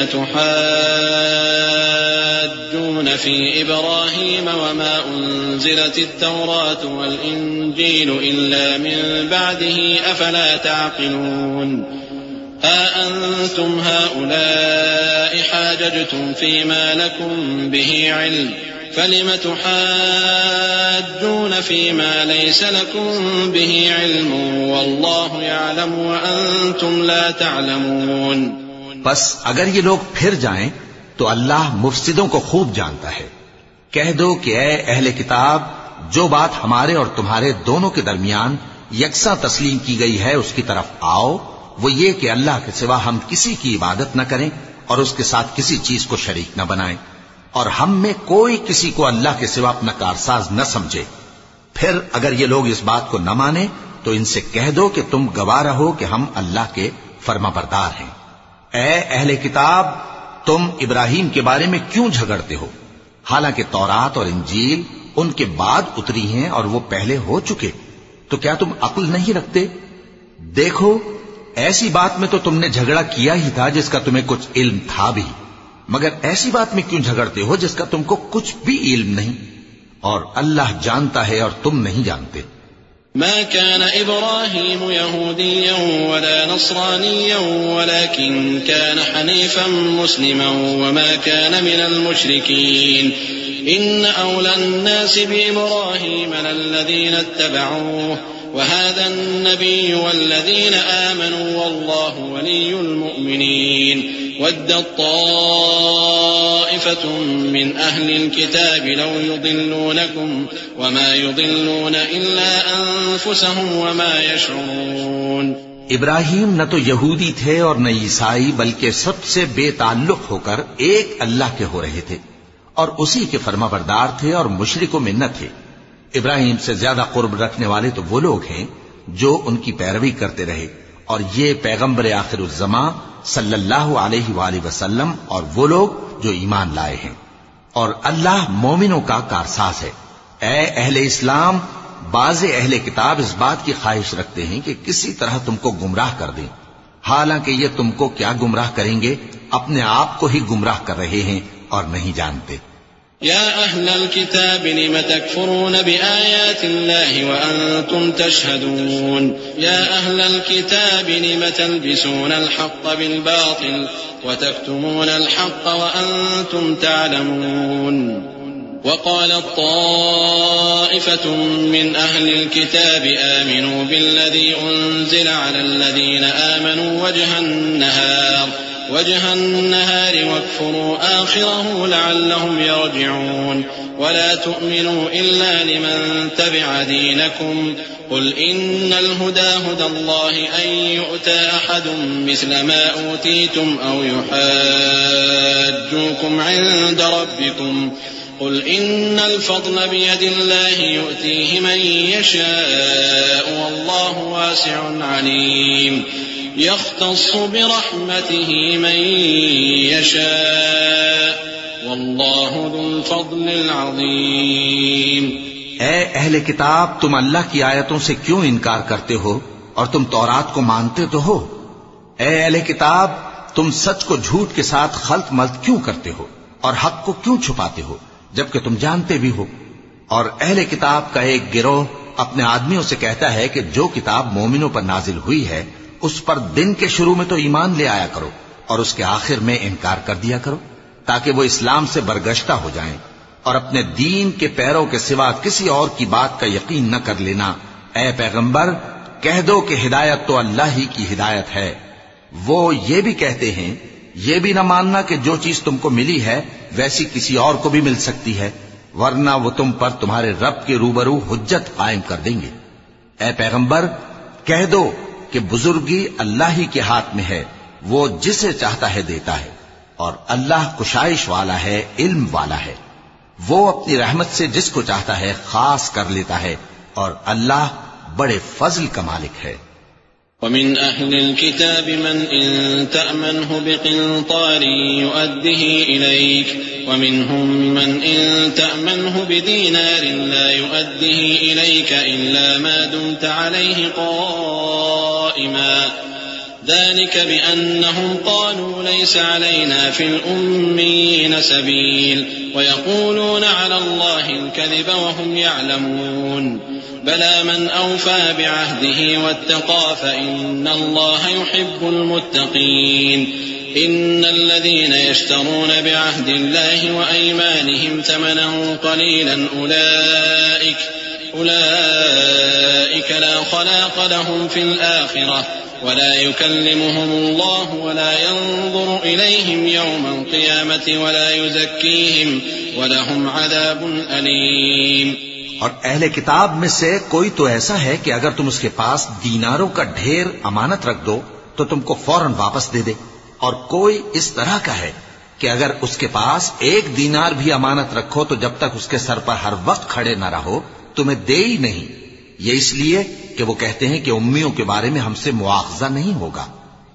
S1: تحاجون في إبراهيم وما أنزلت التوراة والإنجيل إلا من بعده أفلا تعقلون ها أنتم هؤلاء حاججتم فيما لكم به علم فلم تحاجون فيما ليس لكم به علم والله يعلم وأنتم لا تعلمون۔
S2: بس اگر یہ لوگ پھر جائیں تو اللہ مفسدوں کو خوب جانتا ہے۔ کہہ دو کہ اے اہل کتاب، جو بات ہمارے اور تمہارے دونوں کے درمیان یکساں تسلیم کی گئی ہے اس کی طرف آؤ، وہ یہ کہ اللہ کے سوا ہم کسی کی عبادت نہ کریں اور اس کے ساتھ کسی چیز کو شریک نہ بنائیں، اور ہم میں کوئی کسی کو اللہ کے سوا اپنا کارساز نہ سمجھے۔ پھر اگر یہ لوگ اس بات کو نہ مانیں تو ان سے کہہ دو کہ تم گواہ رہو کہ ہم اللہ کے فرما بردار ہیں۔ اے اہل کتاب، تم ابراہیم کے بارے میں کیوں جھگڑتے ہو، حالانکہ تورات اور انجیل ان کے بعد اتری ہیں اور وہ پہلے ہو چکے، تو کیا تم عقل نہیں رکھتے؟ دیکھو، ایسی بات میں تو تم نے جھگڑا کیا ہی تھا جس کا تمہیں کچھ علم تھا بھی، مگر ایسی بات میں کیوں جھگڑتے ہو جس کا تم کو کچھ بھی علم نہیں؟ اور اللہ جانتا ہے اور تم نہیں جانتے۔
S1: ما كان إبراهيم يهوديا ولا نصرانيا ولكن كان حنيفا مسلما وما كان من المشركين إن أولى الناس بإبراهيم للذين اتبعوه وهذا النبي والذين آمنوا والله ولي المؤمنين ودت طائفة من أهل الكتاب لو يضلونكم وما يضلون إلا أنفسهم وما يشعرون۔
S2: ابراہیم نہ تو یہودی تھے اور نہ عیسائی، بلکہ سب سے بے تعلق ہو کر ایک اللہ کے ہو رہے تھے اور اسی کے فرما بردار تھے اور مشرکوں میں نہ تھے۔ ابراہیم سے زیادہ قرب رکھنے والے تو وہ لوگ ہیں جو ان کی پیروی کرتے رہے، اور یہ پیغمبر آخر الزماں صلی اللہ علیہ وآلہ وسلم اور وہ لوگ جو ایمان لائے ہیں، اور اللہ مومنوں کا کارساز ہے۔ اے اہل اسلام، بعض اہل کتاب اس بات کی خواہش رکھتے ہیں کہ کسی طرح تم کو گمراہ کر دیں، حالانکہ یہ تم کو کیا گمراہ کریں گے، اپنے آپ کو ہی گمراہ کر رہے ہیں اور نہیں جانتے۔
S1: يا أهل الكتاب لم تكفرون بآيات الله وأنتم تشهدون يا أهل الكتاب لم تلبسون الحق بالباطل وتكتمون الحق وأنتم تعلمون وقالت طائفة من أهل الكتاب آمنوا بالذي أنزل على الذين آمنوا وجه النهار وجه النهار واكفروا آخره لعلهم يرجعون ولا تؤمنوا إلا لمن تبع دينكم قل إن الهدى هدى الله أن يؤتى أحد مثل ما أوتيتم أو يحاجوكم عند ربكم قل إن الفضل بيد الله يؤتيه من يشاء والله واسع عليم يختص برحمته من يشاء والله ذو الفضل العظيم۔
S2: اے اہل کتاب، تم اللہ کی آیتوں سے کیوں انکار کرتے ہو اور تم تورات کو مانتے تو ہو؟ اے اہل کتاب، تم سچ کو جھوٹ کے ساتھ خلط ملط کیوں کرتے ہو اور حق کو کیوں چھپاتے ہو جبکہ تم جانتے بھی ہو؟ اور اہل کتاب کا ایک گروہ اپنے آدمیوں سے کہتا ہے کہ جو کتاب مومنوں پر نازل ہوئی ہے اس پر دن کے شروع میں تو ایمان لے آیا کرو اور اس کے آخر میں انکار کر دیا کرو تاکہ وہ اسلام سے برگشتہ ہو جائیں اور اپنے دین کے پیروں کے سوا کسی اور کی بات کا یقین نہ کر لینا۔ اے پیغمبر، کہہ دو کہ ہدایت تو اللہ ہی کی ہدایت ہے۔ وہ یہ بھی کہتے ہیں، یہ بھی نہ ماننا کہ جو چیز تم کو ملی ہے ویسی کسی اور کو بھی مل سکتی ہے، ورنہ وہ تم پر تمہارے رب کے روبرو حجت قائم کر دیں گے۔ اے پیغمبر، کہہ دو کہ بزرگی اللہ ہی کے ہاتھ میں ہے، وہ جسے چاہتا ہے دیتا ہے، اور اللہ کشائش والا ہے، علم والا ہے۔ وہ اپنی رحمت سے جس کو چاہتا ہے خاص کر لیتا ہے، اور اللہ بڑے فضل کا مالک ہے۔
S1: ومن أهل الكتاب من إن تأمنه بقنطار يؤده إليك ومنهم من إن تأمنه بدينار لا يؤده إليك إلا ما دمت عليه قائما ذلك بأنهم قالوا ليس علينا في الأميين سبيل ويقولون على الله الكذب وهم يعلمون بلى من أوفى بعهده واتقى فإن الله يحب المتقين إن الذين يشترون بعهد الله وأيمانهم ثمنا قليلا أولئك أولئك لا خلاق لهم في الآخرة ولا يكلمهم الله ولا ينظر إليهم يوم القيامة ولا يزكيهم ولهم عذاب أليم۔
S2: اور اہل کتاب میں سے کوئی تو ایسا ہے کہ اگر تم اس کے پاس دیناروں کا ڈھیر امانت رکھ دو تو تم کو فوراً واپس دے دے، اور کوئی اس طرح کا ہے کہ اگر اس کے پاس ایک دینار بھی امانت رکھو تو جب تک اس کے سر پر ہر وقت کھڑے نہ رہو تمہیں دے ہی نہیں۔ یہ اس لیے کہ وہ کہتے ہیں کہ امیوں کے بارے میں ہم سے مواخذہ نہیں ہوگا۔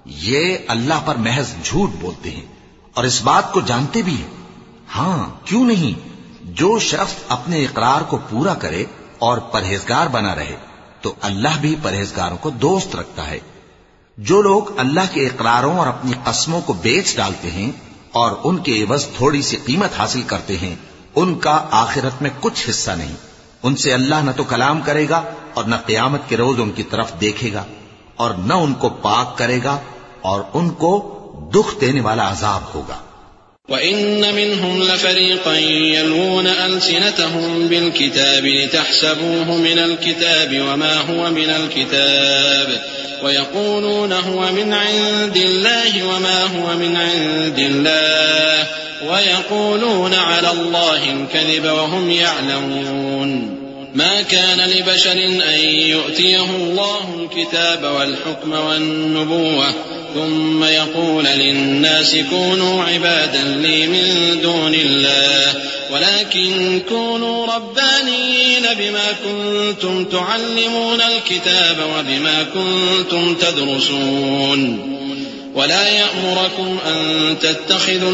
S2: یہ اللہ پر محض جھوٹ بولتے ہیں اور اس بات کو جانتے بھی ہیں۔ ہاں کیوں نہیں، جو شخص اپنے اقرار کو پورا کرے اور پرہیزگار بنا رہے تو اللہ بھی پرہیزگاروں کو دوست رکھتا ہے۔ جو لوگ اللہ کے اقراروں اور اپنی قسموں کو بیچ ڈالتے ہیں اور ان کے عوض تھوڑی سی قیمت حاصل کرتے ہیں، ان کا آخرت میں کچھ حصہ نہیں۔ ان سے اللہ نہ تو کلام کرے گا اور نہ قیامت کے روز ان کی طرف دیکھے گا، اور نہ ان کو پاک کرے گا، اور ان کو دکھ دینے والا عذاب ہوگا۔
S1: وَإِنَّ مِنْهُمْ لَفَرِيقًا يَلْوُونَ أَلْسِنَتَهُمْ بِالْكِتَابِ لِتَحْسَبُوهُ مِنَ الْكِتَابِ وَمَا هُوَ مِنَ الْكِتَابِ وَيَقُولُونَ هُوَ مِنْ عِنْدِ اللَّهِ وَمَا هُوَ مِنْ عِنْدِ اللَّهِ وَيَقُولُونَ عَلَى اللَّهِ الْكَذِبَ وَهُمْ يَعْلَمُونَ ما كان لبشر أن يؤتيه الله الكتاب والحكم والنبوة ثم يقول للناس كونوا عبادا لي من دون الله ولكن كونوا ربانيين بما كنتم تعلمون الكتاب وبما كنتم تدرسون ولا يأمركم أن تتخذوا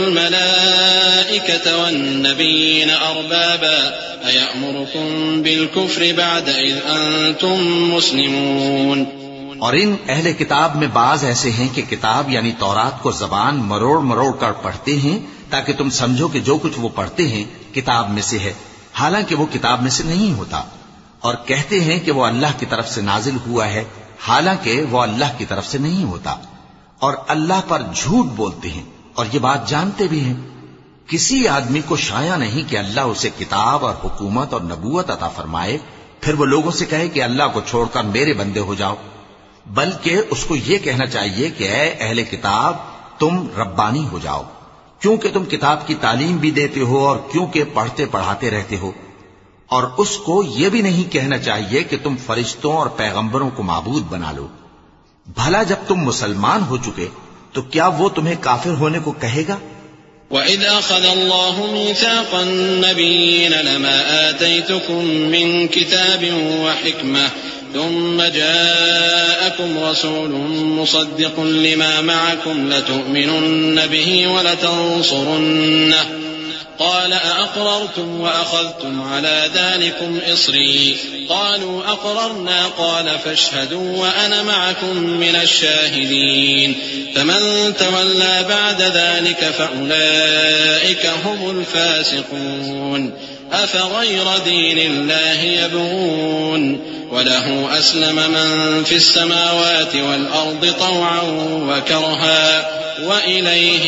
S1: الملائكة والنبيين أربابا أيأمركم بالكفر بعد إذ أنتم مسلمون۔
S2: اور ان اہل کتاب میں بعض ایسے ہیں کہ کتاب یعنی تورات کو زبان مروڑ مروڑ کر پڑھتے ہیں تاکہ تم سمجھو کہ جو کچھ وہ پڑھتے ہیں کتاب میں سے ہے، حالانکہ وہ کتاب میں سے نہیں ہوتا، اور کہتے ہیں کہ وہ اللہ کی طرف سے نازل ہوا ہے، حالانکہ وہ اللہ کی طرف سے نہیں ہوتا، اور اللہ پر جھوٹ بولتے ہیں اور یہ بات جانتے بھی ہیں۔ کسی آدمی کو شایع نہیں کہ اللہ اسے کتاب اور حکومت اور نبوت عطا فرمائے پھر وہ لوگوں سے کہے کہ اللہ کو چھوڑ کر میرے بندے ہو جاؤ، بلکہ اس کو یہ کہنا چاہیے کہ اے اہل کتاب تم ربانی ہو جاؤ، کیونکہ تم کتاب کی تعلیم بھی دیتے ہو اور کیونکہ پڑھتے پڑھاتے رہتے ہو، اور اس کو یہ بھی نہیں کہنا چاہیے کہ تم فرشتوں اور پیغمبروں کو معبود بنا لو۔ بھلا جب تم مسلمان ہو چکے تو کیا وہ تمہیں کافر ہونے کو کہے گا؟
S1: وَإِذْ أَخَذَ اللَّهُ مِيثَاقَ النَّبِيِّينَ لَمَا آتَيْتُكُم مِّن كِتَابٍ وَحِكْمَةٍ ثم جاءكم رسول مصدق لما معكم لتؤمنن به ولتنصرنه قال أأقررتم وأخذتم على ذلكم إصري قالوا أقررنا قال فاشهدوا وأنا معكم من الشاهدين فمن تولى بعد ذلك فأولئك هم الفاسقون أفغير دين الله يبغون وله أسلم من في السماوات والأرض طوعا وكرها وإليه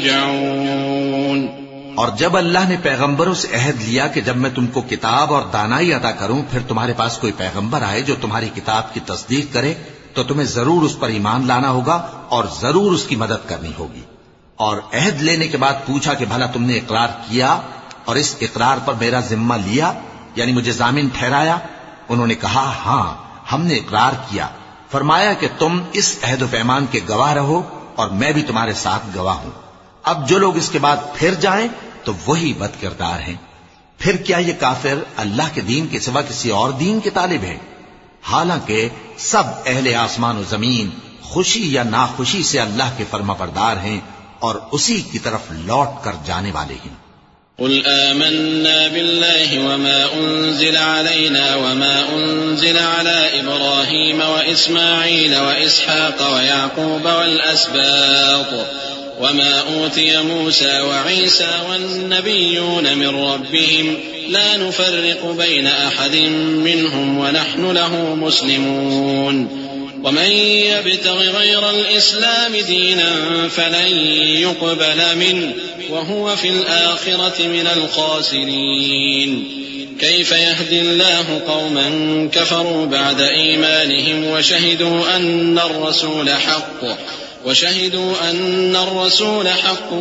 S1: يرجعون.
S2: اور جب اللہ نے پیغمبروں سے عہد لیا کہ جب میں تم کو کتاب اور دانائی عطا کروں پھر تمہارے پاس کوئی پیغمبر آئے جو تمہاری کتاب کی تصدیق کرے تو تمہیں ضرور اس پر ایمان لانا ہوگا اور ضرور اس کی مدد کرنی ہوگی. اور عہد لینے کے بعد پوچھا کہ بھلا تم نے اقرار کیا اور اس اقرار پر میرا ذمہ لیا یعنی مجھے ضامن ٹھہرایا؟ انہوں نے کہا ہاں ہم نے اقرار کیا. فرمایا کہ تم اس عہد و پیمان کے گواہ رہو اور میں بھی تمہارے ساتھ گواہ ہوں. اب جو لوگ اس کے بعد پھر جائیں تو وہی بد کردار ہیں. پھر کیا یہ کافر اللہ کے دین کے سوا کسی اور دین کے طالب ہیں؟ حالانکہ سب اہل آسمان و زمین خوشی یا ناخوشی سے اللہ کے فرما بردار ہیں اور اسی کی طرف لوٹ کر جانے والے ہیں.
S1: قل آمنا بالله وما أنزل علينا وما أنزل على إبراهيم وإسماعيل وإسحاق ويعقوب والأسباط وما أوتي موسى وعيسى والنبيون من ربهم لا نفرق بين أحد منهم ونحن له مسلمون ومن يبتغ غير الإسلام دينا فلن يقبل منه وهو في الآخرة من الخاسرين. كيف يهدي الله قوما كفروا بعد إيمانهم وشهدوا أن الرسول حق وشهدوا أن الرسول حق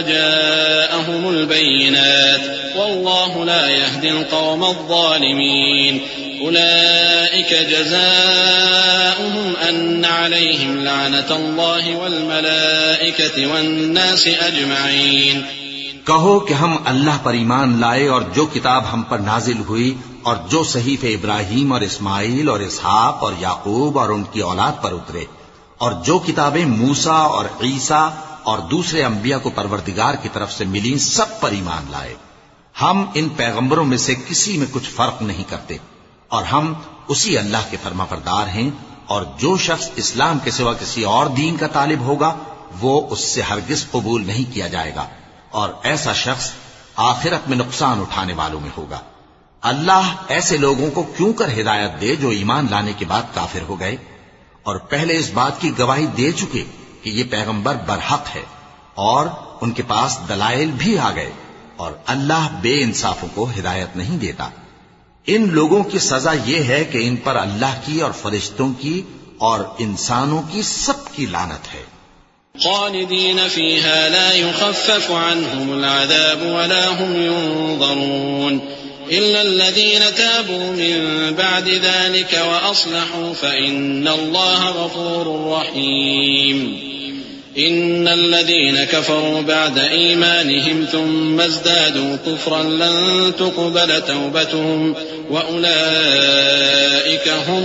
S1: وجاءهم البينات والله لا يهدي القوم الظالمين. أولئك جزاؤهم أن عليهم لعنة الله والملائكة والناس أجمعين.
S2: کہو کہ ہم اللہ پر ایمان لائے اور جو کتاب ہم پر نازل ہوئی اور جو صحیفے ابراہیم اور اسماعیل اور اسحاق اور یعقوب اور ان کی اولاد پر اترے اور جو کتابیں موسیٰ اور عیسیٰ اور دوسرے انبیاء کو پروردگار کی طرف سے ملیں سب پر ایمان لائے. ہم ان پیغمبروں میں سے کسی میں کچھ فرق نہیں کرتے اور ہم اسی اللہ کے فرما بردار ہیں. اور جو شخص اسلام کے سوا کسی اور دین کا طالب ہوگا وہ اس سے ہرگز قبول نہیں کیا جائے گا اور ایسا شخص آخرت میں نقصان اٹھانے والوں میں ہوگا. اللہ ایسے لوگوں کو کیوں کر ہدایت دے جو ایمان لانے کے بعد کافر ہو گئے اور پہلے اس بات کی گواہی دے چکے کہ یہ پیغمبر برحق ہے اور ان کے پاس دلائل بھی آ گئے اور اللہ بے انصافوں کو ہدایت نہیں دیتا. ان لوگوں کی سزا یہ ہے کہ ان پر اللہ کی اور فرشتوں کی اور انسانوں کی سب کی لعنت ہے.
S1: خالدین فیہا لا یخفف عنہم العذاب ولا هم ينظرون إلا الذين تابوا من بعد ذلك وأصلحوا فإن الله غفور رحيم. إن الذين كفروا بعد إيمانهم ثم ازدادوا كفرا لن تقبل توبتهم وأولئك هم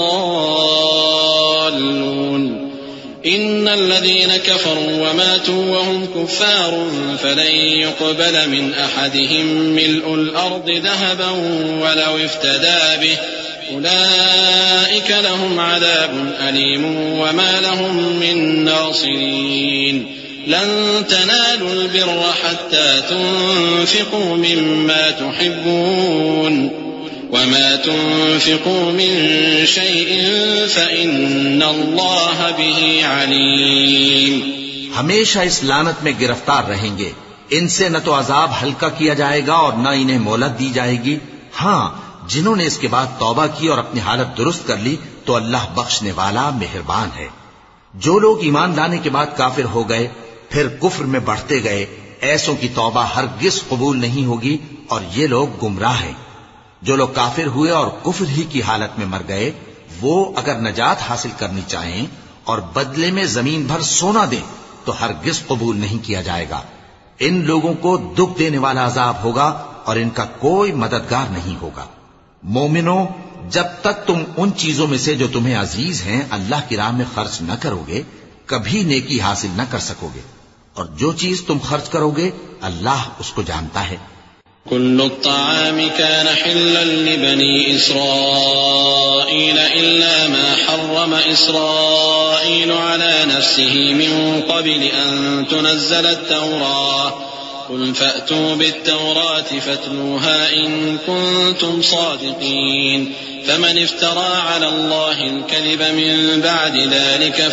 S1: الضالون. إن الذين كفروا وماتوا وهم كفار فلن يقبل من أحدهم ملء الأرض ذهبا ولو افتدى به أولئك لهم عذاب أليم وما لهم من ناصرين. لن تنالوا البر حتى تنفقوا مما تحبون وما تنفقوا من شيء فإن الله به عليم.
S2: ہمیشہ اس لعنت میں گرفتار رہیں گے. ان سے نہ تو عذاب ہلکا کیا جائے گا اور نہ انہیں مہلت دی جائے گی. ہاں جنہوں نے اس کے بعد توبہ کی اور اپنی حالت درست کر لی تو اللہ بخشنے والا مہربان ہے. جو لوگ ایمان لانے کے بعد کافر ہو گئے پھر کفر میں بڑھتے گئے ایسوں کی توبہ ہرگز قبول نہیں ہوگی اور یہ لوگ گمراہ ہیں. جو لوگ کافر ہوئے اور کفر ہی کی حالت میں مر گئے وہ اگر نجات حاصل کرنی چاہیں اور بدلے میں زمین بھر سونا دیں تو ہرگز قبول نہیں کیا جائے گا. ان لوگوں کو دکھ دینے والا عذاب ہوگا اور ان کا کوئی مددگار نہیں ہوگا. مومنوں جب تک تم ان چیزوں میں سے جو تمہیں عزیز ہیں اللہ کی راہ میں خرچ نہ کرو گے کبھی نیکی حاصل نہ کر سکو گے، اور جو چیز تم خرچ کرو گے اللہ اس کو جانتا ہے۔
S1: كل الطعام كان حلا لبني إسرائيل إلا ما حرم إسرائيل على نفسه من قبل أن تنزل التوراة قل فأتوا بالتوراة فاتلوها إن كنتم صادقين فمن افترى على الله الكذب من بعد ذلك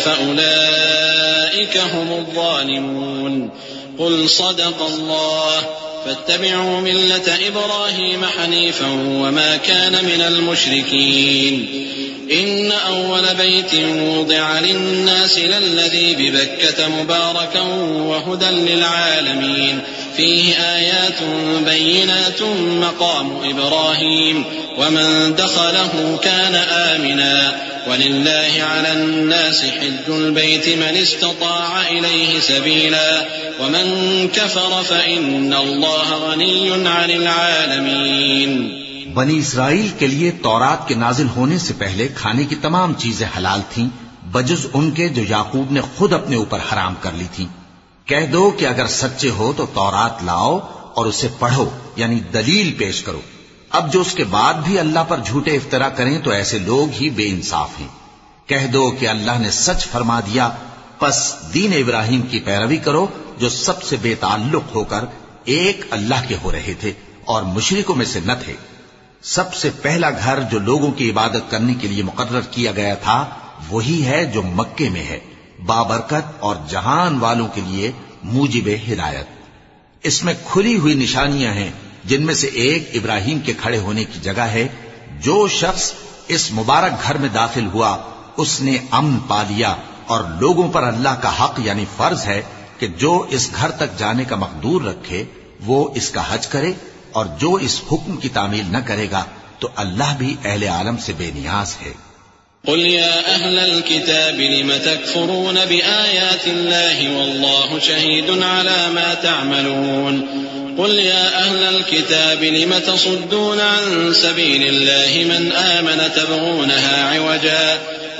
S1: فأولئك هم الظالمون قل صدق الله فاتبعوا ملة إبراهيم حنيفا وما كان من المشركين إن أول بيت وضع للناس للذي ببكة مباركا وهدى للعالمين فيه آيات بينات مقام إبراهيم ومن دخله كان آمنا ولله على الناس حج البيت من استطاع إليه سبيلا ومن كفر فإن الله غني عن العالمين۔
S2: بنی اسرائیل کے لیے تورات کے نازل ہونے سے پہلے کھانے کی تمام چیزیں حلال تھیں بجز ان کے جو یعقوب نے خود اپنے اوپر حرام کر لی تھیں۔ کہہ دو کہ اگر سچے ہو تو تورات لاؤ اور اسے پڑھو، یعنی دلیل پیش کرو۔ اب جو اس کے بعد بھی اللہ پر جھوٹے افطرا کریں تو ایسے لوگ ہی بے انصاف ہیں۔ کہہ دو کہ اللہ نے سچ فرما دیا، پس دین ابراہیم کی پیروی کرو جو سب سے بے تعلق ہو کر ایک اللہ کے ہو رہے تھے اور مشرکوں میں سے نہ تھے۔ سب سے پہلا گھر جو لوگوں کی عبادت کرنے کے لیے مقرر کیا گیا تھا وہی ہے جو مکے میں ہے، بابرکت اور جہان والوں کے لیے موجب ہدایت۔ اس میں کھلی ہوئی نشانیاں ہیں جن میں سے ایک ابراہیم کے کھڑے ہونے کی جگہ ہے۔ جو شخص اس مبارک گھر میں داخل ہوا اس نے امن پا لیا، اور لوگوں پر اللہ کا حق یعنی فرض ہے کہ جو اس گھر تک جانے کا مقدور رکھے وہ اس کا حج کرے، اور جو اس حکم کی تعمیل نہ کرے گا تو اللہ بھی اہل عالم سے بے نیاز ہے۔
S1: قل يا أهل الكتاب لم تكفرون بآيات الله والله شهيد على ما تعملون قل يا أهل الكتاب لم تصدون عن سبيل الله من آمن تبغونها عوجا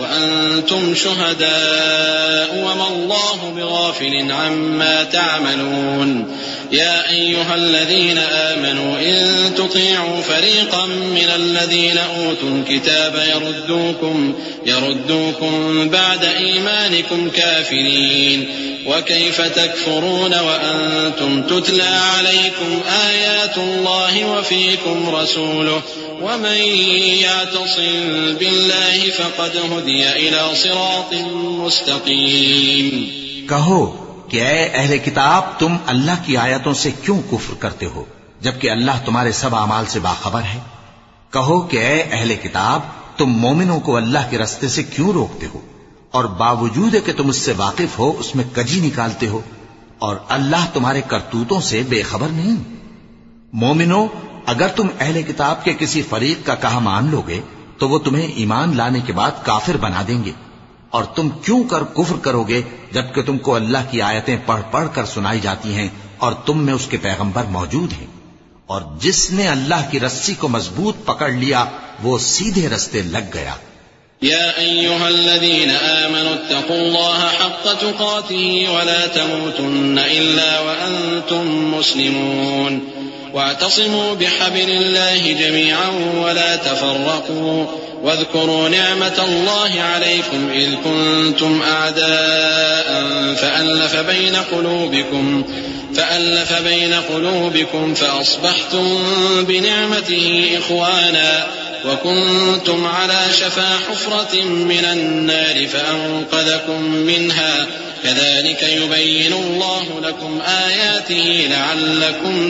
S1: وأنتم شهداء وما الله بغافل عما تعملون يا أيها الذين آمنوا إن تطيعوا فريقا من الذين أوتوا الكتاب يردوكم يردوكم بعد إيمانكم كافرين وكيف تكفرون وأنتم تتلى عليكم آيات الله وفيكم رسوله ومن يعتصم بالله فقد هدي إلى صراط مستقيم۔
S2: کہو کہ اے اہل کتاب تم اللہ کی آیتوں سے کیوں کفر کرتے ہو جبکہ اللہ تمہارے سب اعمال سے باخبر ہے؟ کہو کہ اے اہل کتاب تم مومنوں کو اللہ کے رستے سے کیوں روکتے ہو اور باوجود کہ تم اس سے واقف ہو اس میں کجی نکالتے ہو، اور اللہ تمہارے کرتوتوں سے بے خبر نہیں؟ مومنوں، اگر تم اہل کتاب کے کسی فریق کا کہا مان لو گے تو وہ تمہیں ایمان لانے کے بعد کافر بنا دیں گے، اور تم کیوں کر کفر کرو گے جبکہ تم کو اللہ کی آیتیں پڑھ پڑھ کر سنائی جاتی ہیں اور تم میں اس کے پیغمبر موجود ہیں؟ اور جس نے اللہ کی رسی کو مضبوط پکڑ لیا وہ سیدھے رستے لگ گیا۔
S1: يا أيها الذين آمنوا اتقوا الله حق تقاته ولا تموتن إلا وأنتم مسلمون واعتصموا بحبل الله جميعا ولا تفرقوا واذكروا نعمة الله عليكم إذ كنتم أعداء فألف بين قلوبكم فألف بين قلوبكم فأصبحتم بنعمته إخوانا وكنتم على شفا حفرة من النار فأنقذكم منها كذلك يبين الله لكم آياته لعلكم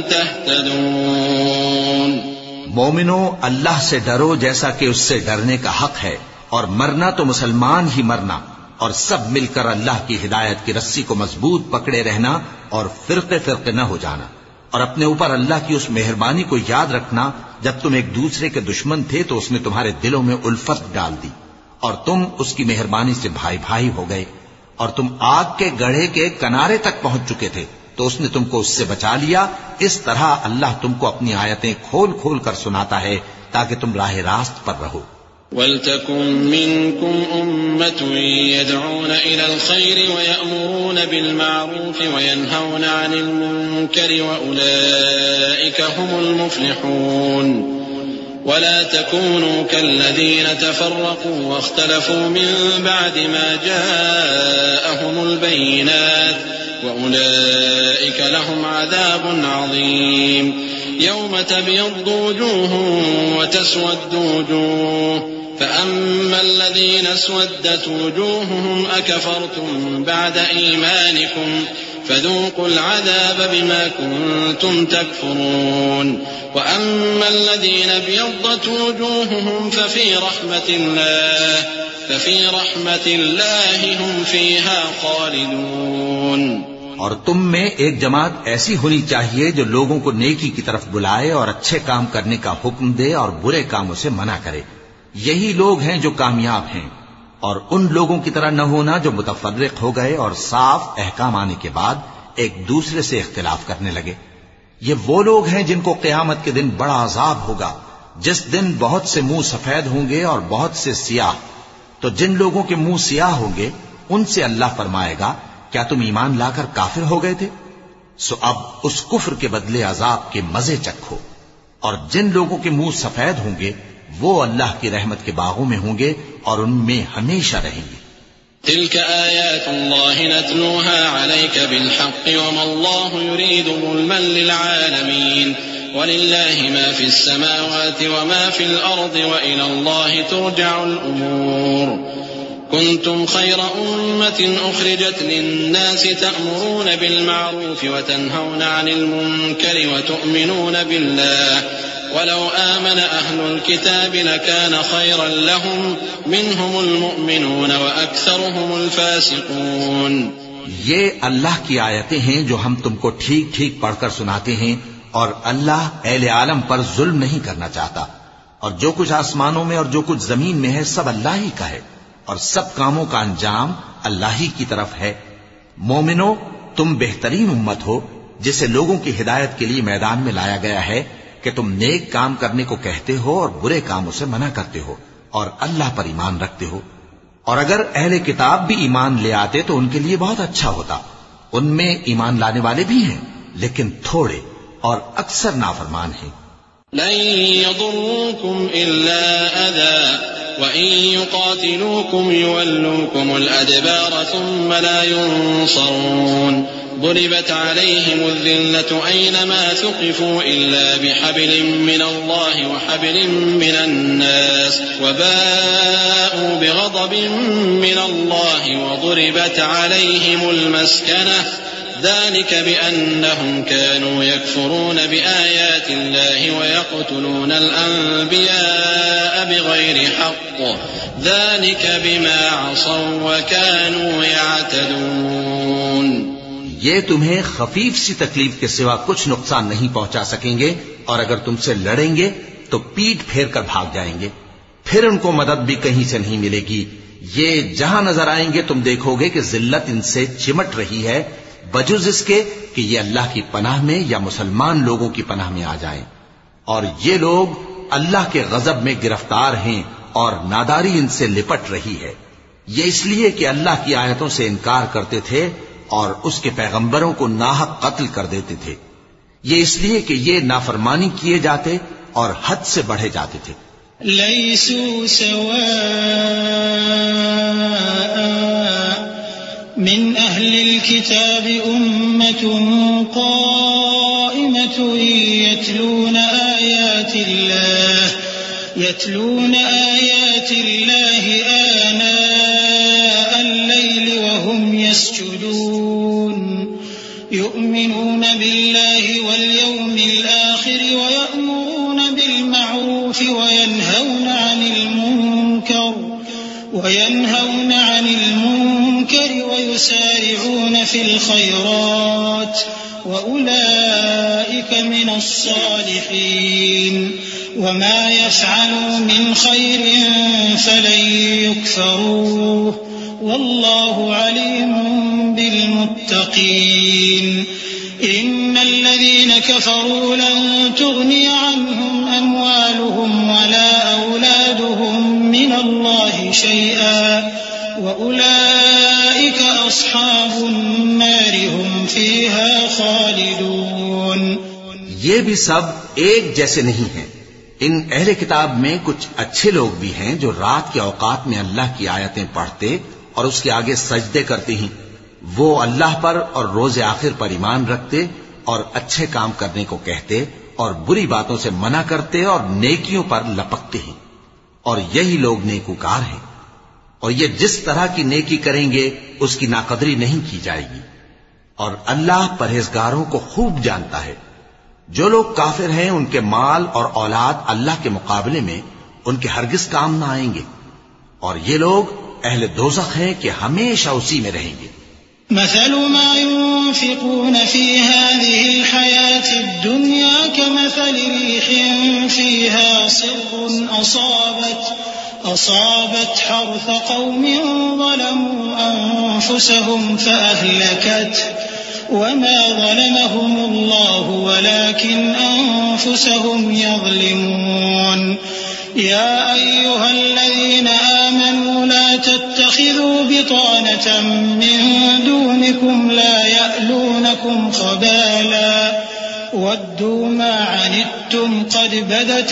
S1: تهتدون۔
S2: مومنو، اللہ سے ڈرو جیسا کہ اس سے ڈرنے کا حق ہے، اور مرنا تو مسلمان ہی مرنا، اور سب مل کر اللہ کی ہدایت کی رسی کو مضبوط پکڑے رہنا اور فرقے فرقے نہ ہو جانا، اور اپنے اوپر اللہ کی اس مہربانی کو یاد رکھنا جب تم ایک دوسرے کے دشمن تھے تو اس نے تمہارے دلوں میں الفت ڈال دی اور تم اس کی مہربانی سے بھائی بھائی ہو گئے، اور تم آگ کے گڑھے کے کنارے تک پہنچ چکے تھے تو اس نے تم کو اس سے بچا لیا۔ اس طرح اللہ تم کو اپنی آیتیں کھول کھول کر سناتا ہے تاکہ تم راہ راست پر رہو۔
S1: وَلْتَكُن مِّنكُمْ أُمَّةٌ يَدْعُونَ إِلَى الْخَيْرِ وَيَأْمُرُونَ بِالْمَعْرُوفِ وَيَنْهَوْنَ عَنِ الْمُنكَرِ وَأُولَئِكَ هُمُ الْمُفْلِحُونَ ولا تكونوا كالذين تفرقوا واختلفوا من بعد ما جاءهم البينات وأولئك لهم عذاب عظيم يوم تبيض وجوه وتسود وجوه فأما الذين اسودت وجوههم أكفرتم بعد إيمانكم فذوقوا العذاب بما كنتم تكفرون وأما الذين ابيضت وجوههم ففي رحمة الله ففي رحمة الله هم فيها خالدون.
S2: اور تم میں ایک جماعت ایسی ہونی چاہیے جو لوگوں کو نیکی کی طرف بلائے اور اچھے کام کرنے کا حکم دے اور برے کاموں سے منع کرے. یہی لوگ ہیں جو کامیاب ہیں. اور ان لوگوں کی طرح نہ ہونا جو متفرق ہو گئے اور صاف احکام آنے کے بعد ایک دوسرے سے اختلاف کرنے لگے. یہ وہ لوگ ہیں جن کو قیامت کے دن بڑا عذاب ہوگا جس دن بہت سے منہ سفید ہوں گے اور بہت سے سیاہ. تو جن لوگوں کے منہ سیاہ ہوں گے ان سے اللہ فرمائے گا کیا تم ایمان لا کر کافر ہو گئے تھے؟ سو اب اس کفر کے بدلے عذاب کے مزے چکھو. اور جن لوگوں کے منہ سفید ہوں گے وہ اللہ کی رحمت کے باغوں میں ہوں گے اور ان میں ہمیشہ رہیں گے.
S1: تلك آيات الله نتلوها عليك بالحق وما الله يريد ظلما للعالمين ولله ما في السماوات وما في الأرض وإلى الله ترجع الأمور. كنتم خير أمة أخرجت للناس تأمرون بالمعروف وتنهون عن المنكر وتؤمنون بالله ولو آمن أهل الكتاب لكان خيرا لهم منهم المؤمنون وأكثرهم الفاسقون.
S2: یہ اللہ کی آیتیں ہیں جو ہم تم کو ٹھیک ٹھیک پڑھ کر سناتے ہیں اور اللہ اہل عالم پر ظلم نہیں کرنا چاہتا. اور جو کچھ آسمانوں میں اور جو کچھ زمین میں ہے سب اللہ ہی کا ہے اور سب کاموں کا انجام اللہ ہی کی طرف ہے. مومنو تم بہترین امت ہو جسے لوگوں کی ہدایت کے لیے میدان میں لایا گیا ہے کہ تم نیک کام کرنے کو کہتے ہو اور برے کاموں سے منع کرتے ہو اور اللہ پر ایمان رکھتے ہو. اور اگر اہل کتاب بھی ایمان لے آتے تو ان کے لیے بہت اچھا ہوتا. ان میں ایمان لانے والے بھی ہیں لیکن تھوڑے اور اکثر نافرمان ہیں.
S1: لن يضروكم إلا أذى وإن يقاتلوكم يولوكم الأدبار ثم لا ينصرون. ضربت عليهم الذلة أينما ثقفوا إلا بحبل من الله وحبل من الناس وباءوا بغضب من الله وضربت عليهم المسكنة ذلك بأنهم كانوا يكفرون بآيات الله ويقتلون الأنبياء بغير حق ذلك بما عصوا وكانوا يعتدون.
S2: یہ تمہیں خفیف سی تکلیف کے سوا کچھ نقصان نہیں پہنچا سکیں گے اور اگر تم سے لڑیں گے تو پیٹ پھیر کر بھاگ جائیں گے. پھر ان کو مدد بھی کہیں سے نہیں ملے گی. یہ جہاں نظر آئیں گے تم دیکھو گے کہ ذلت ان سے چمٹ رہی ہے بجز اس کے کہ یہ اللہ کی پناہ میں یا مسلمان لوگوں کی پناہ میں آ جائیں. اور یہ لوگ اللہ کے غضب میں گرفتار ہیں اور ناداری ان سے لپٹ رہی ہے. یہ اس لیے کہ اللہ کی آیتوں سے انکار کرتے تھے اور اس کے پیغمبروں کو ناحق قتل کر دیتے تھے. یہ اس لیے کہ یہ نافرمانی کیے جاتے اور حد سے بڑھے جاتے تھے.
S3: لیسوا سواء من اہل الكتاب امة قائمة يتلون آیات اللہ يتلون آیات اللہ آناء الليل وهم يسجدون يؤمنون بالله واليوم الآخر ويأمرون بالمعروف وينهون عن المنكر وينهون عن المنكر ويسارعون في الخيرات وأولئك من الصالحين وما يفعلوا من خير فلن يكفروه والله عليم بالمتقين. إن الذين كفروا لن تغني عنهم أموالهم ولا أولادهم من شيئا وأولئك أصحاب النار هم فيها خالدون.
S2: یہ بھی سب ایک جیسے نہیں ہیں. ان اہل کتاب میں کچھ اچھے لوگ بھی ہیں جو رات کے اوقات میں اللہ کی آیتیں پڑھتے اور اس کے آگے سجدے کرتے ہیں. وہ اللہ پر اور روز آخر پر ایمان رکھتے اور اچھے کام کرنے کو کہتے اور بری باتوں سے منع کرتے اور نیکیوں پر لپکتے ہیں. اور یہی لوگ نیکوکار ہیں. اور یہ جس طرح کی نیکی کریں گے اس کی ناقدری نہیں کی جائے گی. اور اللہ پرہیزگاروں کو خوب جانتا ہے. جو لوگ کافر ہیں ان کے مال اور اولاد اللہ کے مقابلے میں ان کے ہرگز کام نہ آئیں گے. اور یہ لوگ اہل دوزخ ہیں کہ ہمیشہ اسی میں رہیں گے.
S3: مثل ما ينفقون في هذه الحياة الدنيا كمثل ريح فيها صر أصابت أصابت حرث قوم ظلموا أنفسهم فأهلكته وما ظلمهم الله ولكن أنفسهم يظلمون. يا أيها الذين آمنوا لا تتخذوا بطانة من دونكم لا يألونكم خبالا ودوا ما عنتم قد بدت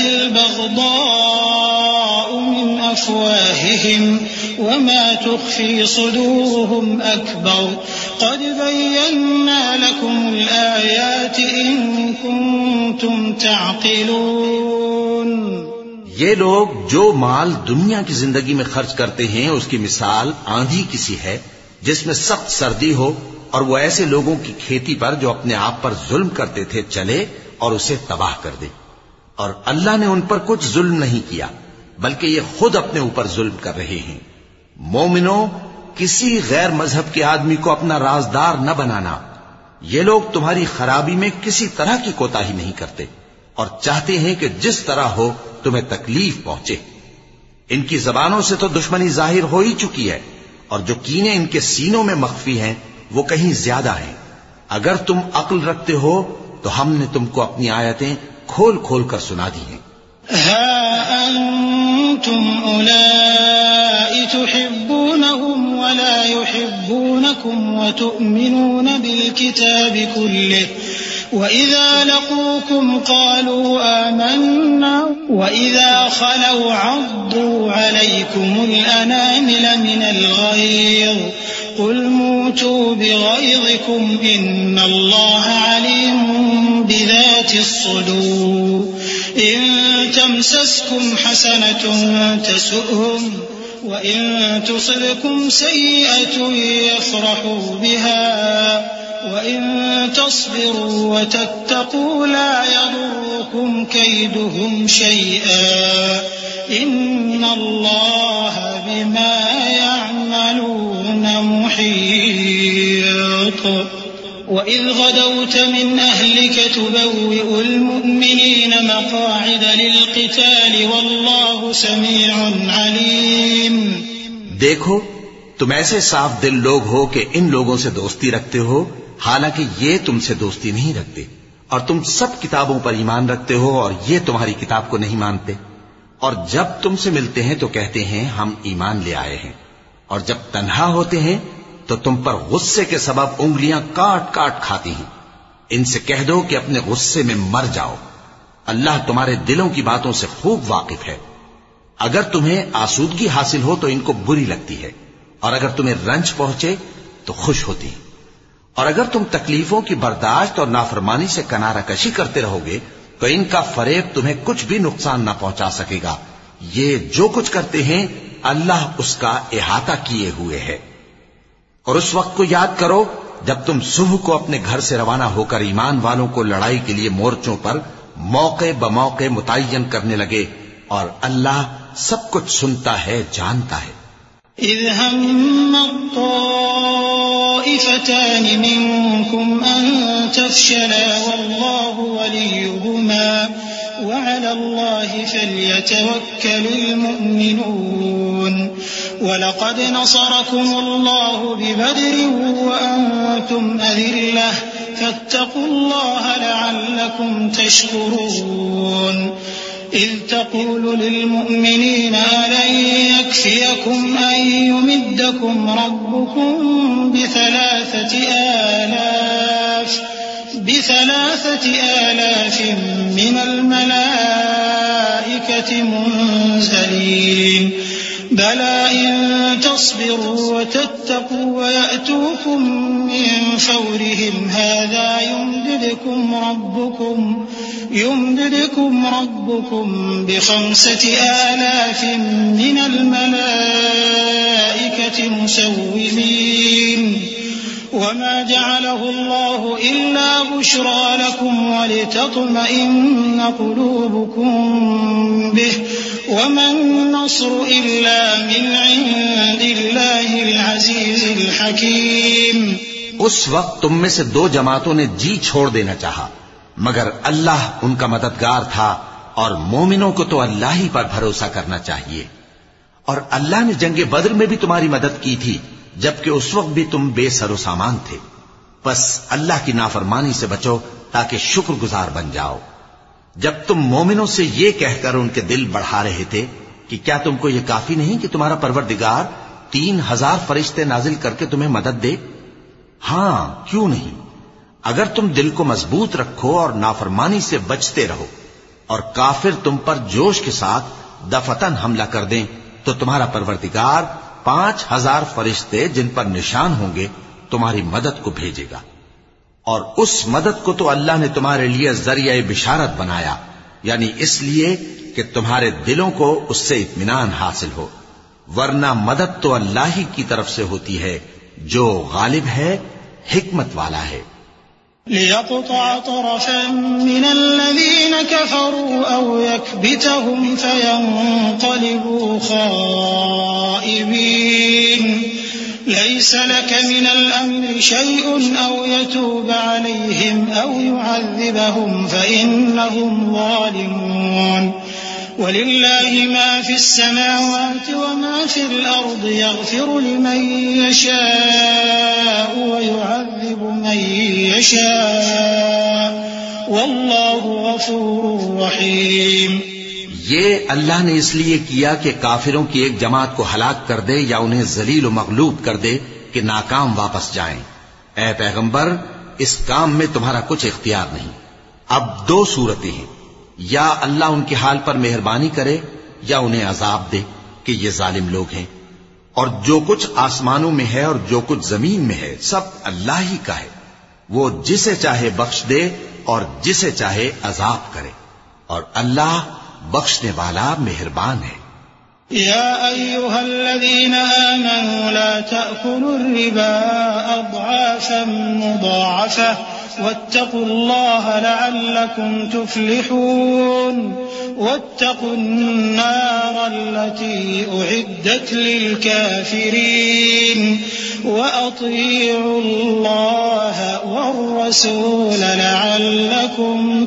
S3: البغضاء من أفواههم وما تخفي صدورهم أكبر قد بينا لكم الآيات إن كنتم تعقلون.
S2: یہ لوگ جو مال دنیا کی زندگی میں خرچ کرتے ہیں اس کی مثال آندھی کسی ہے جس میں سخت سردی ہو اور وہ ایسے لوگوں کی کھیتی پر جو اپنے آپ پر ظلم کرتے تھے چلے اور اسے تباہ کر دے. اور اللہ نے ان پر کچھ ظلم نہیں کیا بلکہ یہ خود اپنے اوپر ظلم کر رہے ہیں. مومنوں، کسی غیر مذہب کے آدمی کو اپنا رازدار نہ بنانا. یہ لوگ تمہاری خرابی میں کسی طرح کی کوتاہی نہیں کرتے اور چاہتے ہیں کہ جس طرح ہو تمہیں تکلیف پہنچے. ان کی زبانوں سے تو دشمنی ظاہر ہو ہی چکی ہے اور جو کینے ان کے سینوں میں مخفی ہیں وہ کہیں زیادہ ہیں. اگر تم عقل رکھتے ہو تو ہم نے تم کو اپنی آیتیں کھول کھول کر سنا دی ہیں.
S3: ها أنتم أولئك تحبونهم ولا يحبونكم وتؤمنون بالكتاب كله وإذا لقوكم قالوا آمنا وإذا خلوا عضوا عليكم الأنامل من الغيظ قل موتوا بغيظكم إن الله عليم بذات الصدور. إن تمسسكم حسنة تسؤهم وإن تصبكم سيئة يفرحوا بها وإن تصبروا وتتقوا لا يضركم كيدهم شيئا إن الله بما يعملون محيط. وإذ غدوت من أهلك تبوئ المؤمنين مقاعد للقتال والله سميع عليم.
S2: دیکھو تم ایسے صاف دل لوگ ہو کہ ان لوگوں سے دوستی رکھتے ہو حالانکہ یہ تم سے دوستی نہیں رکھتے اور تم سب کتابوں پر ایمان رکھتے ہو اور یہ تمہاری کتاب کو نہیں مانتے. اور جب تم سے ملتے ہیں تو کہتے ہیں ہم ایمان لے آئے ہیں اور جب تنہا ہوتے ہیں تو تم پر غصے کے سبب انگلیاں کاٹ کاٹ کھاتی ہیں. ان سے کہہ دو کہ اپنے غصے میں مر جاؤ. اللہ تمہارے دلوں کی باتوں سے خوب واقف ہے. اگر تمہیں آسودگی حاصل ہو تو ان کو بری لگتی ہے اور اگر تمہیں رنج پہنچے تو خوش ہوتی ہے. اور اگر تم تکلیفوں کی برداشت اور نافرمانی سے کنارہ کشی کرتے رہو گے تو ان کا فریب تمہیں کچھ بھی نقصان نہ پہنچا سکے گا. یہ جو کچھ کرتے ہیں اللہ اس کا احاطہ کیے ہوئے ہے. اور اس وقت کو یاد کرو جب تم صبح کو اپنے گھر سے روانہ ہو کر ایمان والوں کو لڑائی کے لیے مورچوں پر موقع بموقع متعین کرنے لگے اور اللہ سب کچھ سنتا ہے جانتا ہے.
S3: إذ هم الطائفتان منكم أن تفشلا والله وليهما وعلى الله فليتوكل المؤمنون. ولقد نصركم الله ببدر وأنتم أذلة فاتقوا الله لعلكم تشكرون. إذ تقول للمؤمنين ألن يكفيكم أن يمدكم ربكم بثلاثة آلاف بثلاثة آلاف من الملائكة منزلين بلى إن تصبروا وتتقوا ويأتوكم من فورهم هذا يمددكم ربكم يمددكم ربكم بخمسة آلاف من الملائكة مسومين وما جعله الله إلا بشرى لكم ولتطمئن قلوبكم به وما النصر إلا من عند الله العزيز الحكيم.
S2: اس وقت تم میں سے دو جماعتوں نے جی چھوڑ دینا چاہا مگر اللہ ان کا مددگار تھا اور مومنوں کو تو اللہ ہی پر بھروسہ کرنا چاہیے. اور اللہ نے جنگ بدر میں بھی تمہاری مدد کی تھی جبکہ اس وقت بھی تم بے سر و سامان تھے. بس اللہ کی نافرمانی سے بچو تاکہ شکر گزار بن جاؤ. جب تم مومنوں سے یہ کہہ کر ان کے دل بڑھا رہے تھے کہ کیا تم کو یہ کافی نہیں کہ تمہارا پروردگار تین ہزار فرشتے نازل کر کے تمہیں مدد دے؟ ہاں کیوں نہیں، اگر تم دل کو مضبوط رکھو اور نافرمانی سے بچتے رہو اور کافر تم پر جوش کے ساتھ دفتن حملہ کر دیں تو تمہارا پروردگار پانچ ہزار فرشتے جن پر نشان ہوں گے تمہاری مدد کو بھیجے گا. اور اس مدد کو تو اللہ نے تمہارے لیے ذریعہ بشارت بنایا، یعنی اس لیے کہ تمہارے دلوں کو اس سے اطمینان حاصل ہو، ورنہ مدد تو اللہ ہی کی طرف سے ہوتی ہے جو غالب ہے، حکمت والا ہے.
S3: ليقطع طرفا من الذين كفروا أو يكبتهم فينقلبوا خائبين ليس لك من الأمر شيء أو يتوب عليهم أو يعذبهم فإنهم ظالمون ولله ما في السماوات وما في الأرض يغفر لمن يشاء ويعذب من يشاء والله غفور رحيم.
S2: یہ اللہ نے اس لیے کیا کہ کافروں کی ایک جماعت کو ہلاک کر دے یا انہیں ذلیل و مغلوب کر دے کہ ناکام واپس جائیں. اے پیغمبر اس کام میں تمہارا کچھ اختیار نہیں. اب دو صورتیں ہیں، یا اللہ ان کے حال پر مہربانی کرے یا انہیں عذاب دے کہ یہ ظالم لوگ ہیں. اور جو کچھ آسمانوں میں ہے اور جو کچھ زمین میں ہے سب اللہ ہی کا ہے. وہ جسے چاہے بخش دے اور جسے چاہے عذاب کرے، اور اللہ بخشنے والا مہربان ہے.
S3: يا أيها الذين آمنوا لا تأكلوا الربا أضعافا مضاعفة واتقوا الله لعلكم تفلحون. واتقوا النار التي أعدت للكافرين وأطيعوا الله والرسول لعلكم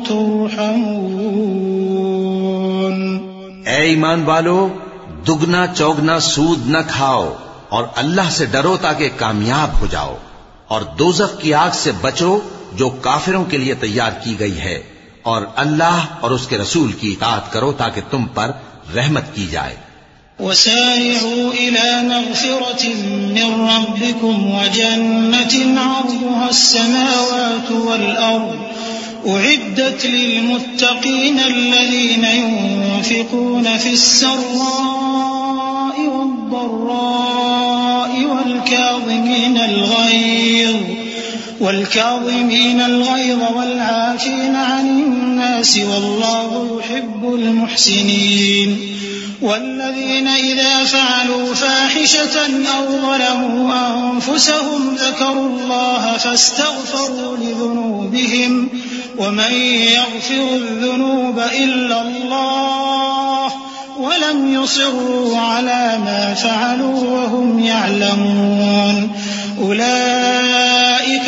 S3: ترحمون.
S2: اے ایمان والو، دگنا چوگنا سود نہ کھاؤ اور اللہ سے ڈرو تاکہ کامیاب ہو جاؤ، اور دوزخ کی آگ سے بچو جو کافروں کے لیے تیار کی گئی ہے، اور اللہ اور اس کے رسول کی اطاعت کرو تاکہ تم پر رحمت کی جائے.
S3: وسارعوا إلى مغفرة من ربكم وجنة عرضها السماوات والأرض أعدت للمتقين الذين ينفقون في السراء والضراء والكاظمين الغيظ والكاظمين الغيظ والعافين عن الناس والله يحب المحسنين. والذين إذا فعلوا فاحشة أو ظلموا أنفسهم ذكروا الله فاستغفروا لذنوبهم ومن يغفر الذنوب إلا الله ولم يصروا على ما فعلوا وهم يعلمون. أولئك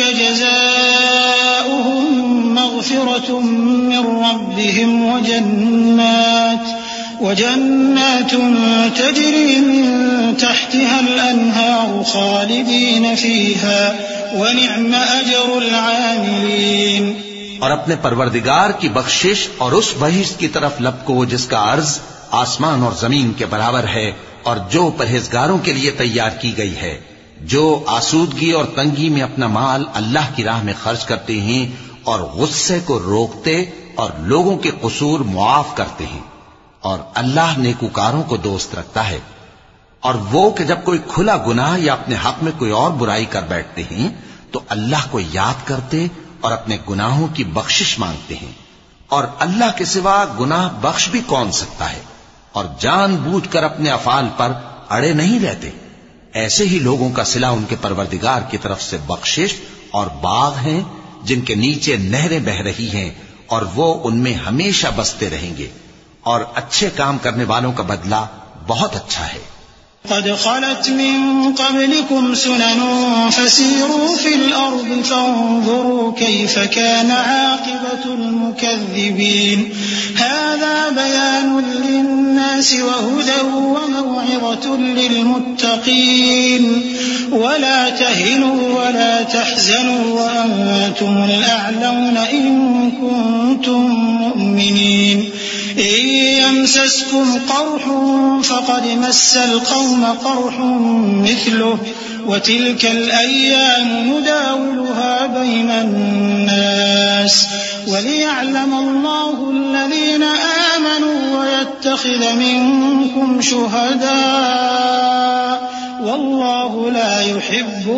S3: جزاؤهم مغفرة من ربهم وجنات وجنات تجري من تحتها الأنهار خالدين فيها ونعم أجر العاملين.
S2: اور اپنے پروردگار کی بخشش اور اس بہشت کی طرف لپکو جس کا عرض آسمان اور زمین کے برابر ہے اور جو پرہیزگاروں کے لیے تیار کی گئی ہے، جو آسودگی اور تنگی میں اپنا مال اللہ کی راہ میں خرچ کرتے ہیں اور غصے کو روکتے اور لوگوں کے قصور معاف کرتے ہیں، اور اللہ نیکوکاروں کو دوست رکھتا ہے۔ اور وہ کہ جب کوئی کھلا گناہ یا اپنے حق میں کوئی اور برائی کر بیٹھتے ہیں تو اللہ کو یاد کرتے اور اپنے گناہوں کی بخشش مانگتے ہیں، اور اللہ کے سوا گناہ بخش بھی کون سکتا ہے، اور جان بوجھ کر اپنے افعال پر اڑے نہیں رہتے۔ ایسے ہی لوگوں کا صلہ ان کے پروردگار کی طرف سے بخشش اور باغ ہیں جن کے نیچے نہریں بہ رہی ہیں، اور وہ ان میں ہمیشہ بستے رہیں گے، اور اچھے کام کرنے والوں کا بدلہ بہت اچھا ہے۔
S3: قد خلت من قبلكم سنن فسيروا في الأرض فانظروا كيف كان عاقبة المكذبين هذا بيان للناس وهدى وموعظة للمتقين ولا تهنوا ولا تحزنوا وأنتم الأعلون إن كنتم مؤمنين إن يمسسكم قرح فقد مس القوم قرح مثله وتلك الأيام نداولها بين الناس وليعلم الله الذين آمنوا ويتخذ منكم شهداء والله لا يحب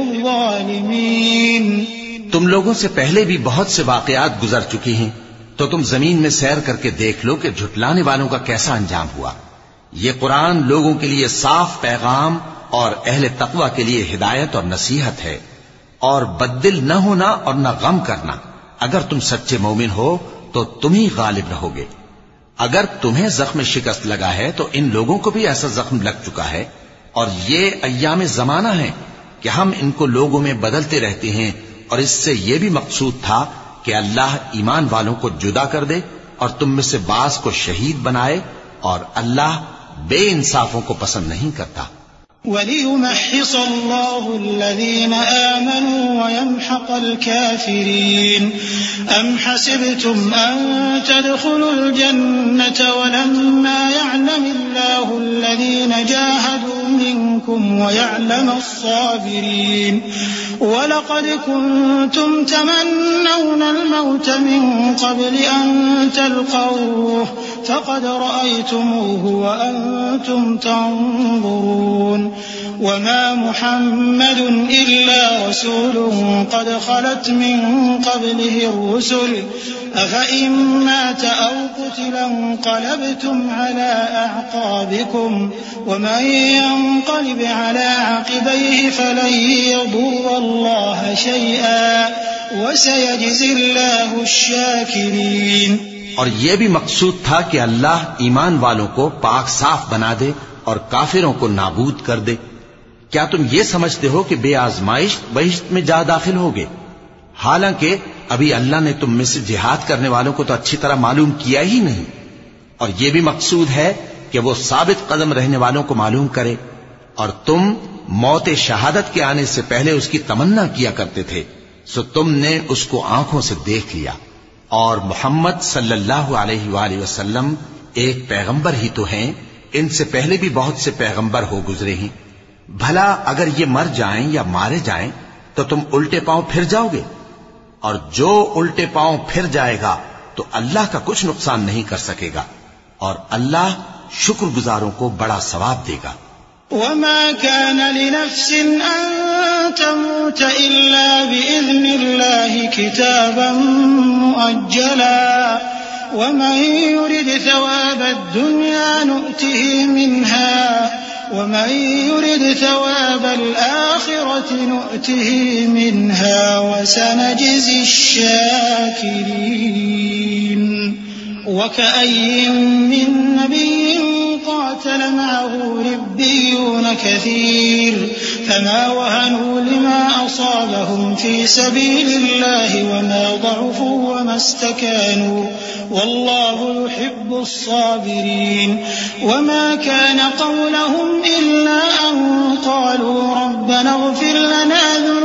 S3: الظالمين۔
S2: تم لوگوں سے پہلے بھی بہت سے واقعات گزر چکی ہیں، تو تم زمین میں سیر کر کے دیکھ لو کہ جھٹلانے والوں کا کیسا انجام ہوا۔ یہ قرآن لوگوں کے لیے صاف پیغام اور اہل تقوی کے لیے ہدایت اور نصیحت ہے، اور بددل نہ ہونا اور نہ غم کرنا۔ اگر تم سچے مومن ہو تو تم ہی غالب رہو گے۔ اگر تمہیں زخم شکست لگا ہے تو ان لوگوں کو بھی ایسا زخم لگ چکا ہے، اور یہ ایام زمانہ ہے کہ ہم ان کو لوگوں میں بدلتے رہتے ہیں، اور اس سے یہ بھی مقصود تھا کہ اللہ ایمان والوں کو جدا کر دے اور تم میں سے بعض کو شہید بنائے، اور اللہ بے انصافوں کو پسند نہیں کرتا۔
S3: وَلِيُمَحِّصَ اللَّهُ الَّذِينَ آمَنُوا وَيَمْحَقَ الْكَافِرِينَ أَمْ حَسِبْتُمْ أَن تَدْخُلُوا الْجَنَّةَ وَلَمَّا يَعْلَمِ اللَّهُ الَّذِينَ جَاهَدُوا مِنكُمْ وَيَعْلَمَ الصَّابِرِينَ وَلَقَدْ كُنتُمْ تَمَنَّوْنَ الْمَوْتَ مِن قَبْلِ أَن تَلْقَوْهُ فَقَدْ رَأَيْتُمُوهُ وَأَنتُمْ تَنظُرُونَ وَمَا مُحَمَّدٌ إِلَّا رَسُولٌ قَدْ خَلَتْ مِن قَبْلِهِ الرُّسُلُ أَفَإِن مَّاتَ أَوْ قُتِلَ انقَلَبْتُمْ عَلَىٰ أَعْقَابِكُمْ وَمَن يَنقَلِبْ عَلَىٰ عَقِبَيْهِ فَلَن يَضُرَّ اللَّهَ شَيْئًا وَسَيَجْزِي اللَّهُ الشَّاكِرِينَ۔
S2: اور یہ بھی مقصود تھا کہ اللہ ایمان والوں کو پاک صاف بنا دے اور کافروں کو نابود کر دے۔ کیا تم یہ سمجھتے ہو کہ بے آزمائش بہشت میں جا داخل ہوگے؟ حالانکہ ابھی اللہ نے تم میں سے جہاد کرنے والوں کو تو اچھی طرح معلوم کیا ہی نہیں، اور یہ بھی مقصود ہے کہ وہ ثابت قدم رہنے والوں کو معلوم کرے، اور تم موت شہادت کے آنے سے پہلے اس کی تمنا کیا کرتے تھے، سو تم نے اس کو آنکھوں سے دیکھ لیا۔ اور محمد صلی اللہ علیہ وآلہ وسلم ایک پیغمبر ہی تو ہیں، ان سے پہلے بھی بہت سے پیغمبر ہو گزرے ہیں۔ بھلا اگر یہ مر جائیں یا مارے جائیں تو تم الٹے پاؤں پھر جاؤ گے؟ اور جو الٹے پاؤں پھر جائے گا تو اللہ کا کچھ نقصان نہیں کر سکے گا، اور اللہ شکر گزاروں کو بڑا ثواب دے گا۔
S3: وَمَا كَانَ لِنَفْسٍ أَن تَمُوتَ إِلَّا بِإِذْنِ اللَّهِ كِتَابًا مُؤَجَّلًا وَمَن يُرِدْ ثَوَابَ الدُّنْيَا نُؤْتِهِ مِنْهَا وَمَن يُرِدْ ثَوَابَ الْآخِرَةِ نُؤْتِهِ مِنْهَا وَسَنَجْزِي الشَّاكِرِينَ۔ وَكَأَيٍّ مِّن نَّبِيٍّ قَاتَلَ مَعَهُ رِبِّيُّونَ كَثِيرٌ فَمَا وَهَنُوا لِمَا أَصَابَهُمْ فِي سَبِيلِ اللَّهِ وَمَا ضَعُفُوا وَمَا اسْتَكَانُوا وَاللَّهُ يُحِبُّ الصَّابِرِينَ۔ وَمَا كَانَ قَوْلَهُمْ إِلَّا أَن قَالُوا رَبَّنَا اغْفِرْ لَنَا ذُنُوبَنَا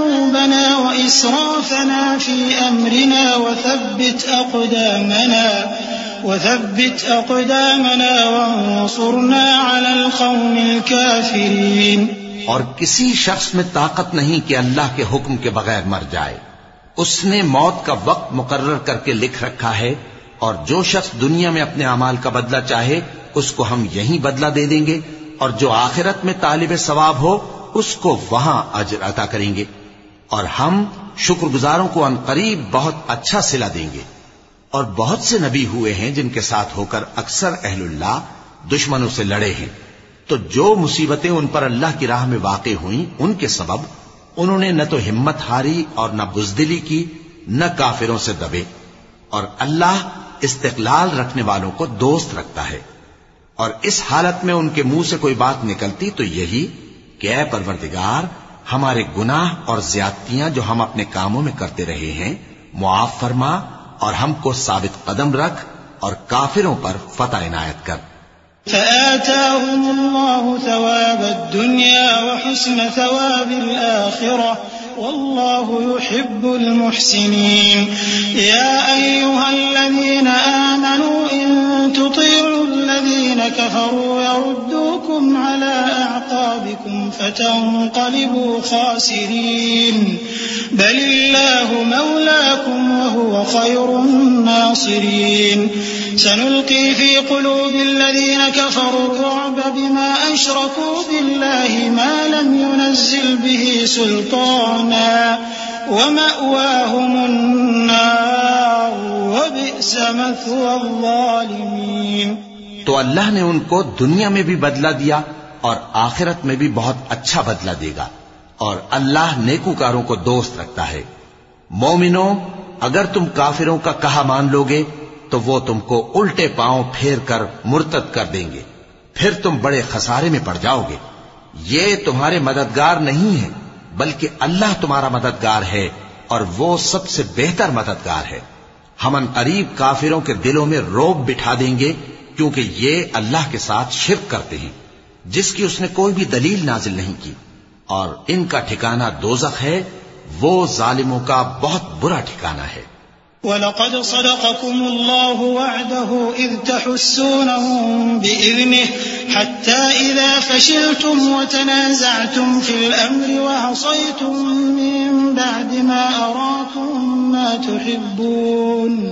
S3: ذنوبنا وإسرافنا في أمرنا وثبت أقدامنا وثبت أقدامنا وانصرنا على القوم الكافرين.
S2: اور کسی شخص میں طاقت نہیں کہ اللہ کے حکم کے بغیر مر جائے. اس نے موت کا وقت مقرر کر کے لکھ رکھا ہے، اور جو شخص دنیا میں اپنے اعمال کا بدلہ چاہے اس کو ہم یہیں بدلہ دے دیں گے، اور جو آخرت میں طالب ثواب ہو اس کو وہاں اجر عطا کریں گے، اور ہم شکر گزاروں کو ان قریب بہت اچھا صلہ دیں گے. اور بہت سے نبی ہوئے ہیں جن کے ساتھ ہو کر اکثر اہل اللہ دشمنوں سے لڑے ہیں، تو جو مصیبتیں ان پر اللہ کی راہ میں واقع ہوئیں ان کے سبب انہوں نے نہ تو ہمت ہاری اور نہ بزدلی کی، نہ کافروں سے دبے. اور اللہ استقلال رکھنے والوں کو دوست رکھتا ہے. اور اس حالت میں ان کے منہ سے کوئی بات نکلتی تو یہی کہ اے پروردگار، ہمارے گناہ اور زیادتیاں جو ہم اپنے کاموں میں کرتے رہے ہیں معاف فرما، اور ہم کو ثابت قدم رکھ، اور کافروں پر فتح عنایت کر.
S3: فآتاهم الله ثواب الدنيا وحسن ثواب الآخرة والله يحب المحسنين. يا أيها الذين آمنوا إن تطيعوا الذين كفروا يردوكم على أعقابكم فتنقلبوا خاسرين. بل الله مولاكم وهو خير الناصرين. سنلقي في قلوب الذين كفروا الرعب بما أشركوا بالله ما لم ينزل به سلطانا ومأواهم النار وبئس مثوى الظالمين.
S2: تو اللہ نے ان کو دنیا میں بھی بدلہ دیا اور آخرت میں بھی بہت اچھا بدلہ دے گا، اور اللہ نیکوکاروں کو دوست رکھتا ہے. مومنوں، اگر تم کافروں کا کہا مان لوگے تو وہ تم کو الٹے پاؤں پھیر کر مرتد کر دیں گے، پھر تم بڑے خسارے میں پڑ جاؤ گے. یہ تمہارے مددگار نہیں ہے بلکہ اللہ تمہارا مددگار ہے، اور وہ سب سے بہتر مددگار ہے. ہم ان قریب کافروں کے دلوں میں رعب بٹھا دیں گے، کیونکہ یہ اللہ کے ساتھ شرک کرتے ہیں جس کی اس نے کوئی بھی دلیل نازل نہیں کی، اور ان کا ٹھکانہ دوزخ ہے، وہ ظالموں کا بہت برا ٹھکانہ ہے.
S3: وَلَقَدْ صَدَقَكُمُ اللَّهُ وَعْدَهُ إِذْ تَحُسُّونَهُم بِإِذْنِهِ حَتَّى إِذَا فَشِلْتُمْ وَتَنَازَعْتُمْ فِي الْأَمْرِ وَعَصَيْتُم مِّن بَعْدِ مَا أَرَاكُم مَّا تُحِبُّونَ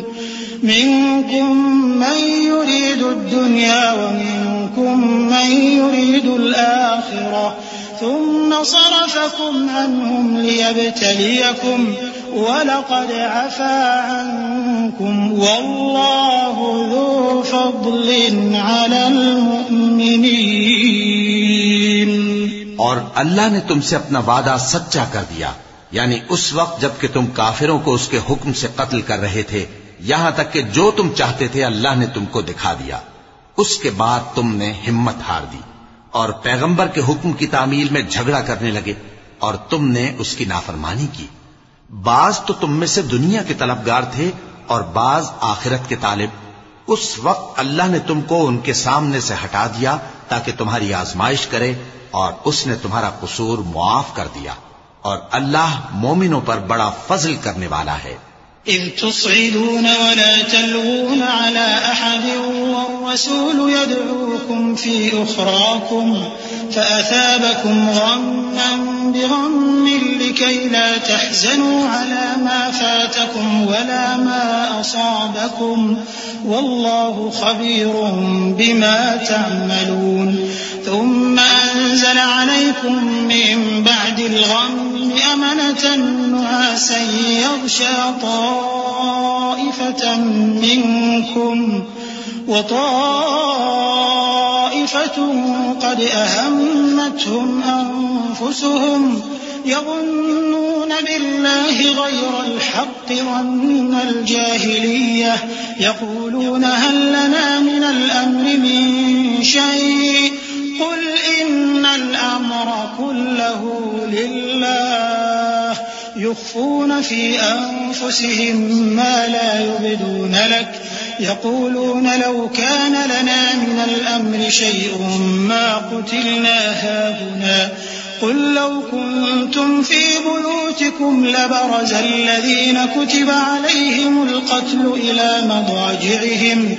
S3: مِنكُم مَّن يُرِيدُ الدُّنْيَا وَمِنكُم مَّن يُرِيدُ الْآخِرَةَ ثم صرفكم عنهم ليبتليكم ولقد عفا عنكم والله ذو فضل على المؤمنين.
S2: اور اللہ نے تم سے اپنا وعدہ سچا کر دیا، یعنی اس وقت جب کہ تم کافروں کو اس کے حکم سے قتل کر رہے تھے، یہاں تک کہ جو تم چاہتے تھے اللہ نے تم کو دکھا دیا. اس کے بعد تم نے ہمت ہار دی اور پیغمبر کے حکم کی تعمیل میں جھگڑا کرنے لگے، اور تم نے اس کی نافرمانی کی. بعض تو تم میں سے دنیا کے طلبگار تھے اور بعض آخرت کے طالب. اس وقت اللہ نے تم کو ان کے سامنے سے ہٹا دیا تاکہ تمہاری آزمائش کرے، اور اس نے تمہارا قصور معاف کر دیا، اور اللہ مومنوں پر بڑا فضل کرنے والا ہے.
S3: إذ تصعدون ولا تلوون على أحد والرسول يدعوكم في أخراكم فأثابكم غما بغم لكي لا تحزنوا على ما فاتكم ولا ما أصابكم والله خبير بما تعملون. ثم أنزل عليكم من بعد الغم أمنة نعاسا يغشى طائفة منكم وطائفة قد أهمتهم أنفسهم يظنون بالله غير الحق ظن الجاهلية يقولون هل لنا من الأمر من شيء قل إن الأمر كله لله يخفون في أنفسهم ما لا يبدون لك يقولون لو كان لنا من الأمر شيء ما قتلنا هاهنا قل لو كنتم في بيوتكم لبرز الذين كتب عليهم القتل إلى مضاجعهم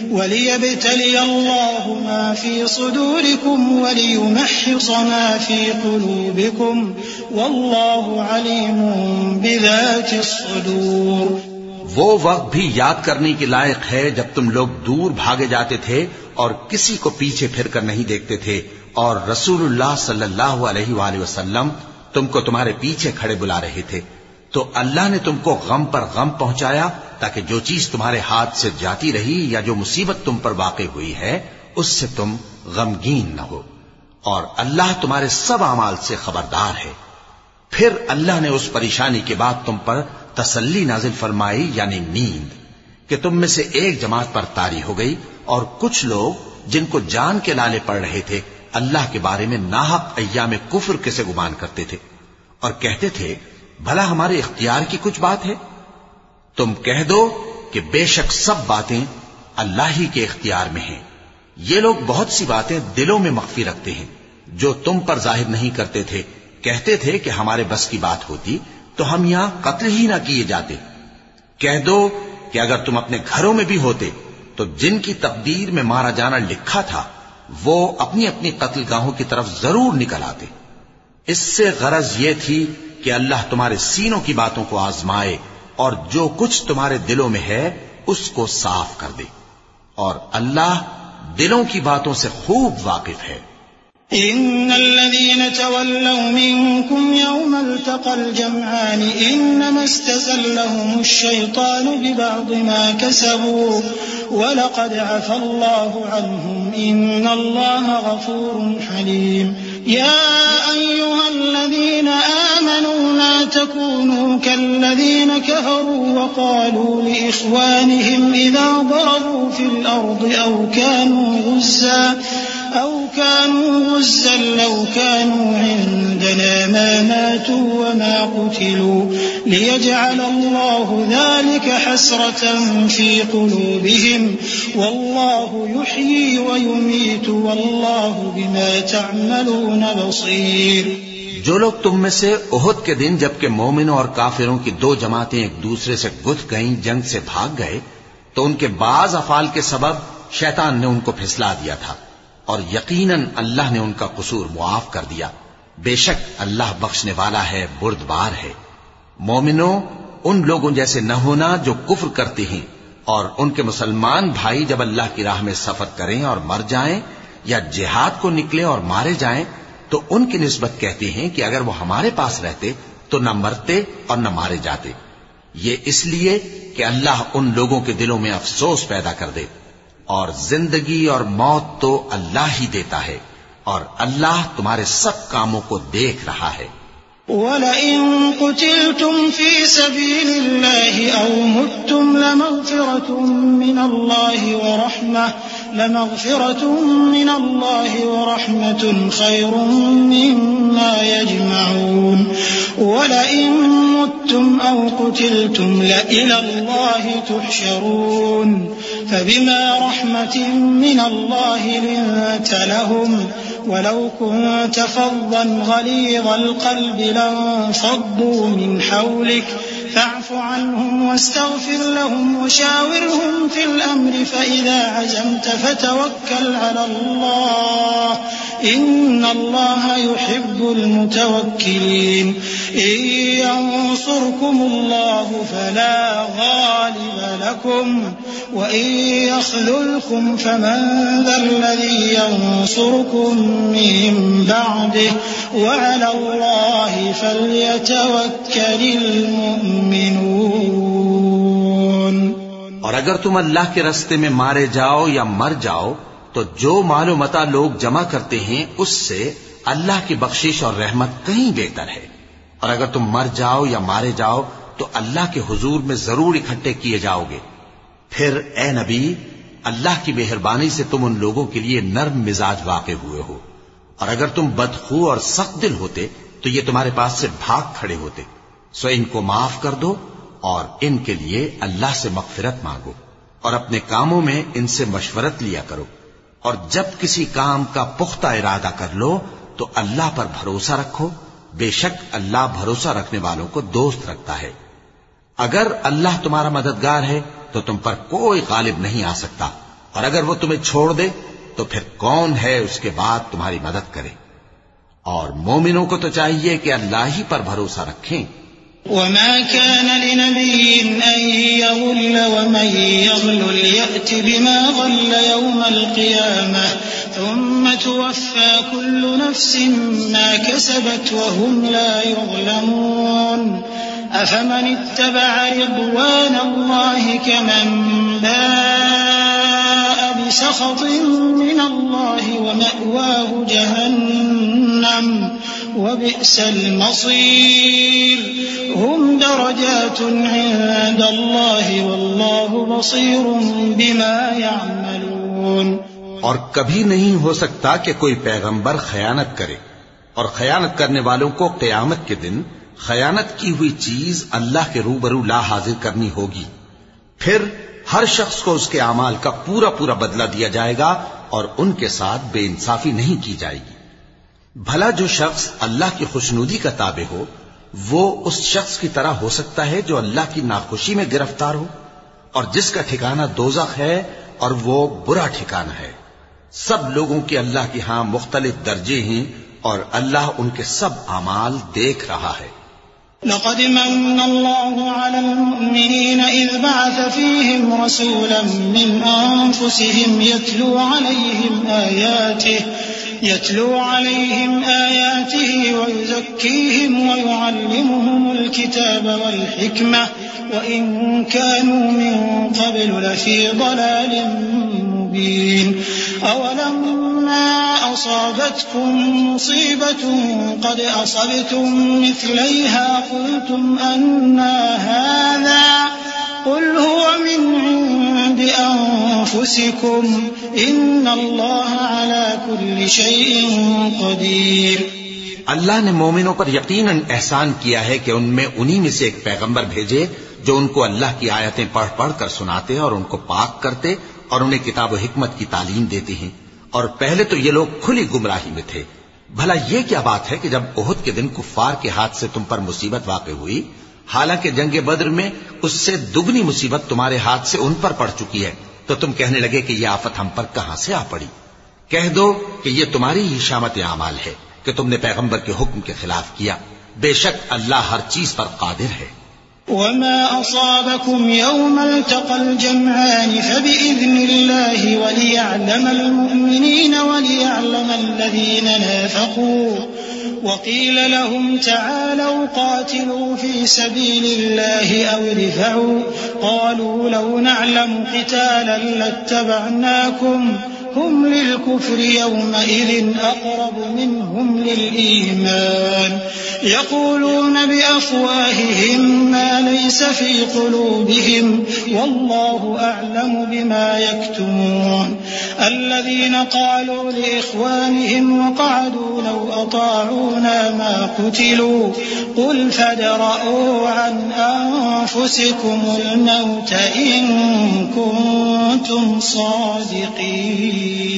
S3: وليبتلي الله ما في صدوركم وليمحص ما في قلوبكم والله عليم بذات الصدور.
S2: وہ وقت بھی یاد کرنے کے لائق ہے جب تم لوگ دور بھاگے جاتے تھے اور کسی کو پیچھے پھر کر نہیں دیکھتے تھے، اور رسول اللہ صلی اللہ علیہ وآلہ وسلم تم کو تمہارے پیچھے کھڑے بلا رہے تھے، تو اللہ نے تم کو غم پر غم پہنچایا تاکہ جو چیز تمہارے ہاتھ سے جاتی رہی یا جو مصیبت تم پر واقع ہوئی ہے اس سے تم غمگین نہ ہو، اور اللہ تمہارے سب اعمال سے خبردار ہے. پھر اللہ نے اس پریشانی کے بعد تم پر تسلی نازل فرمائی، یعنی نیند، کہ تم میں سے ایک جماعت پر طاری ہو گئی، اور کچھ لوگ جن کو جان کے لالے پڑ رہے تھے اللہ کے بارے میں ناحق ایام کفر کے سے گمان کرتے تھے، اور کہتے تھے بھلا ہمارے اختیار کی کچھ بات ہے؟ تم کہہ دو کہ بے شک سب باتیں اللہ ہی کے اختیار میں ہیں. یہ لوگ بہت سی باتیں دلوں میں مخفی رکھتے ہیں جو تم پر ظاہر نہیں کرتے تھے. کہتے تھے کہ ہمارے بس کی بات ہوتی تو ہم یہاں قتل ہی نہ کیے جاتے. کہہ دو کہ اگر تم اپنے گھروں میں بھی ہوتے تو جن کی تقدیر میں مارا جانا لکھا تھا وہ اپنی اپنی قتل گاہوں کی طرف ضرور نکل آتے. اس سے غرض یہ تھی کہ اللہ تمہارے سینوں کی باتوں کو آزمائے اور جو کچھ تمہارے دلوں میں ہے اس کو صاف کر دے، اور اللہ دلوں کی باتوں سے خوب واقف ہے.
S3: إن الذين تولوا منكم يوم التقى الجمعان إنما استزلهم الشيطان ببعض ما كسبوا ولقد عفى الله عنهم إن الله غفور حليم. يا أيها الذين آمنوا لا تكونوا كالذين كفروا وقالوا لإخوانهم إذا ضربوا في الأرض أو كانوا غزا أو كانوا غزا لو كانوا عندنا ما ماتوا وما قتلوا ليجعل الله ذلك حسرة في قلوبهم والله يحيي ويميت والله بما تعملون بصير.
S2: جو لوگ تم میں سے احد کے دن جبکہ مومنوں اور کافروں کی دو جماعتیں ایک دوسرے سے گتھ گئیں جنگ سے بھاگ گئے تو ان کے بعض افعال کے سبب شیطان نے ان کو پھسلا دیا تھا، اور یقیناً اللہ نے ان کا قصور معاف کر دیا. بے شک اللہ بخشنے والا ہے، بردبار ہے. مومنوں، ان لوگوں جیسے نہ ہونا جو کفر کرتے ہیں، اور ان کے مسلمان بھائی جب اللہ کی راہ میں سفر کریں اور مر جائیں یا جہاد کو نکلیں اور مارے جائیں تو ان کی نسبت کہتے ہیں کہ اگر وہ ہمارے پاس رہتے تو نہ مرتے اور نہ مارے جاتے. یہ اس لیے کہ اللہ ان لوگوں کے دلوں میں افسوس پیدا کر دے. اور زندگی اور موت تو اللہ ہی دیتا ہے، اور اللہ تمہارے سب کاموں کو دیکھ رہا ہے.
S3: وَلَئِن قُتِلْتُمْ فِي سَبِيلِ اللَّهِ أَوْ مُتُّمْ لَمَغْفِرَةٌ مِّنَ اللَّهِ وَرَحْمَةٌ لَمَغْفِرَةٌ مِّنَ اللَّهِ وَرَحْمَةٌ خَيْرٌ مِّمَّا يَجْمَعُونَ. وَلَئِن مُتُّمْ أَوْ قُتِلْتُمْ لَإِلَى اللَّهِ تُحْشَرُونَ. فبما رحمة من الله لنت لهم ولو كنت فظا غليظ القلب لانفضوا من حولك فاعف عنهم واستغفر لهم وشاورهم في الأمر فإذا عزمت فتوكل على الله إن الله يحب المتوكلين. إن ينصركم الله فلا غالب لكم وإن يخذلكم فمن ذا الذي ينصركم من بعده وعلى الله فليتوكل المؤمنون.
S2: اور اگر تم اللہ کے راستے میں مارے جاؤ یا مر جاؤ تو جو مال و متاع لوگ جمع کرتے ہیں اس سے اللہ کی بخشش اور رحمت کہیں بہتر ہے. اور اگر تم مر جاؤ یا مارے جاؤ تو اللہ کے حضور میں ضرور اکٹھے کیے جاؤ گے. پھر اے نبی، اللہ کی مہربانی سے تم ان لوگوں کے لیے نرم مزاج واقع ہوئے ہو، اور اگر تم بدخو اور سخت دل ہوتے تو یہ تمہارے پاس سے بھاگ کھڑے ہوتے. سو ان کو معاف کر دو اور ان کے لیے اللہ سے مغفرت مانگو، اور اپنے کاموں میں ان سے مشورت لیا کرو. اور جب کسی کام کا پختہ ارادہ کر لو تو اللہ پر بھروسہ رکھو، بے شک اللہ بھروسہ رکھنے والوں کو دوست رکھتا ہے۔ اگر اللہ تمہارا مددگار ہے تو تم پر کوئی غالب نہیں آ سکتا، اور اگر وہ تمہیں چھوڑ دے تو پھر کون ہے اس کے بعد تمہاری مدد کرے۔ اور مومنوں کو تو چاہیے کہ اللہ ہی پر بھروسہ رکھیں۔
S3: وما كان لنبي أن يغل ومن يغلل يأت بما غل يوم القيامة ثم توفى كل نفس ما كسبت وهم لا يظلمون أفمن اتبع رضوان الله كمن باء بسخط من الله ومأواه جهنم وبئس المصير هم درجات عند الله والله بصير بما يعملون۔
S2: اور کبھی نہیں ہو سکتا کہ کوئی پیغمبر خیانت کرے، اور خیانت کرنے والوں کو قیامت کے دن خیانت کی ہوئی چیز اللہ کے روبرو لا حاضر کرنی ہوگی، پھر ہر شخص کو اس کے اعمال کا پورا پورا بدلہ دیا جائے گا اور ان کے ساتھ بے انصافی نہیں کی جائے گی۔ بھلا جو شخص اللہ کی خوشنودی کا تابع ہو وہ اس شخص کی طرح ہو سکتا ہے جو اللہ کی ناخوشی میں گرفتار ہو، اور جس کا ٹھکانہ دوزخ ہے اور وہ برا ٹھکانہ ہے۔ سب لوگوں کے اللہ کے ہاں مختلف درجے ہیں اور اللہ ان کے سب اعمال دیکھ رہا ہے۔
S3: لقد من الله على المؤمنين إذ بعث فيهم رسولا من أنفسهم يتلو عليهم آياته يتلو عليهم آياته ويزكيهم ويعلمهم الكتاب والحكمة وإن كانوا من قبل لفي ضلال مبين أولما أصابتكم مصيبة قد أصبتم مثليها قلتم أنى هذا قل هو من عند أنفسكم إن الله على كل شيء قدير۔
S2: اللہ نے مومنوں پر یقیناً احسان کیا ہے کہ ان میں انہی میں سے ایک پیغمبر بھیجے جو ان کو اللہ کی آیتیں پڑھ پڑھ کر سناتے اور ان کو پاک کرتے اور انہیں کتاب و حکمت کی تعلیم دیتے ہیں، اور پہلے تو یہ لوگ کھلی گمراہی میں تھے۔ بھلا یہ کیا بات ہے کہ جب احد کے دن کفار کے ہاتھ سے تم پر مصیبت واقع ہوئی، حالانکہ جنگ بدر میں اس سے دگنی مصیبت تمہارے ہاتھ سے ان پر پڑ چکی ہے، تو تم کہنے لگے کہ یہ آفت ہم پر کہاں سے آ پڑی؟ کہہ دو کہ یہ تمہاری ہی شامت اعمال ہے کہ تم نے پیغمبر کے حکم کے خلاف کیا، بے شک اللہ ہر چیز پر قادر ہے۔
S3: وما أصابكم يوم التقى الجمعان فبإذن الله وليعلم المؤمنين وليعلم الذين نافقوا وقيل لهم تعالوا قاتلوا في سبيل الله أو ادفعوا قالوا لو نعلم قتالا لاتبعناكم هم للكفر يومئذ أقرب منهم للإيمان يقولون بأفواههم ما ليس في قلوبهم والله أعلم بما يكتمون الذين قالوا لإخوانهم وقعدوا لو أطاعونا ما قتلوا قل فادرءوا عن أنفسكم الموت إن كنتم صادقين۔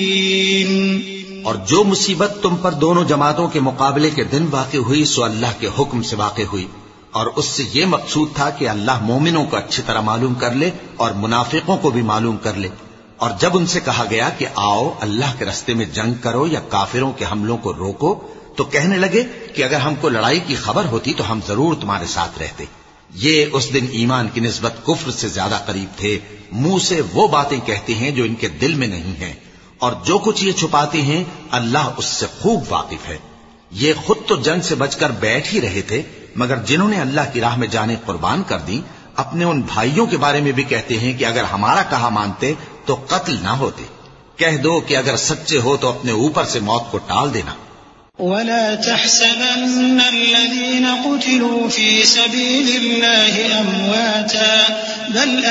S2: اور جو مصیبت تم پر دونوں جماعتوں کے مقابلے کے دن واقع ہوئی سو اللہ کے حکم سے واقع ہوئی، اور اس سے یہ مقصود تھا کہ اللہ مومنوں کو اچھی طرح معلوم کر لے اور منافقوں کو بھی معلوم کر لے۔ اور جب ان سے کہا گیا کہ آؤ اللہ کے رستے میں جنگ کرو یا کافروں کے حملوں کو روکو، تو کہنے لگے کہ اگر ہم کو لڑائی کی خبر ہوتی تو ہم ضرور تمہارے ساتھ رہتے۔ یہ اس دن ایمان کی نسبت کفر سے زیادہ قریب تھے، منہ سے وہ باتیں کہتے ہیں جو ان کے دل میں نہیں ہیں، اور جو کچھ یہ چھپاتے ہیں اللہ اس سے خوب واقف ہے۔ یہ خود تو جنگ سے بچ کر بیٹھ ہی رہے تھے، مگر جنہوں نے اللہ کی راہ میں جانیں قربان کر دی اپنے ان بھائیوں کے بارے میں بھی کہتے ہیں کہ اگر ہمارا کہا مانتے تو قتل نہ ہوتے۔ کہہ دو کہ اگر سچے ہو تو اپنے اوپر سے موت کو ٹال دینا۔
S3: ولا تحسبن الذين قتلوا في سبيل الله أمواتا بل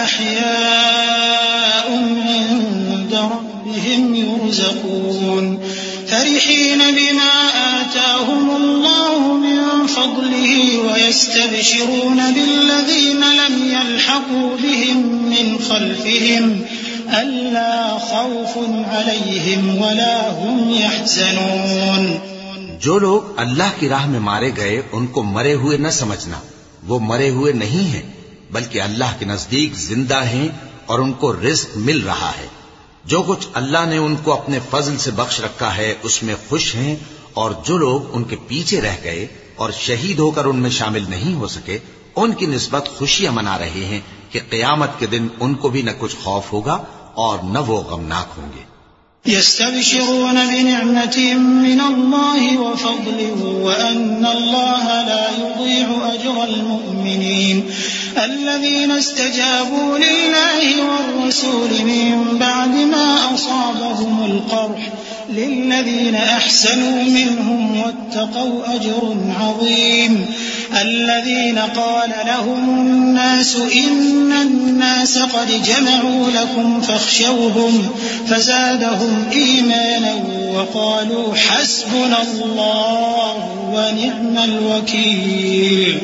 S3: أحياء عند ربهم يرزقون فرحين بما آتاهم الله من فضله ويستبشرون بالذين لم يلحقوا بهم من خلفهم ألا خوف عليهم ولا هم يحزنون۔
S2: جو لوگ اللہ کی راہ میں مارے گئے ان کو مرے ہوئے نہ سمجھنا، وہ مرے ہوئے نہیں ہیں بلکہ اللہ کے نزدیک زندہ ہیں اور ان کو رزق مل رہا ہے۔ جو کچھ اللہ نے ان کو اپنے فضل سے بخش رکھا ہے اس میں خوش ہیں، اور جو لوگ ان کے پیچھے رہ گئے اور شہید ہو کر ان میں شامل نہیں ہو سکے ان کی نسبت خوشیاں منا رہے ہیں کہ قیامت کے دن ان کو بھی نہ کچھ خوف ہوگا اور نہ وہ غمناک ہوں گے۔
S3: يستبشرون بنعمة من الله وفضل وأن الله لا يضيع أجر المؤمنين الذين استجابوا لله والرسول من بعد ما أصابهم القرح للذين أحسنوا منهم واتقوا أجر عظيم الذين قال لهم الناس إن الناس قد جمعوا لكم فاخشوهم فزادهم إيمانا وقالوا حسبنا الله ونعم الوكيل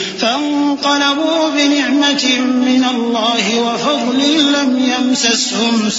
S3: فانقلبوا بنعمة من الله وفضل لم يمسسهم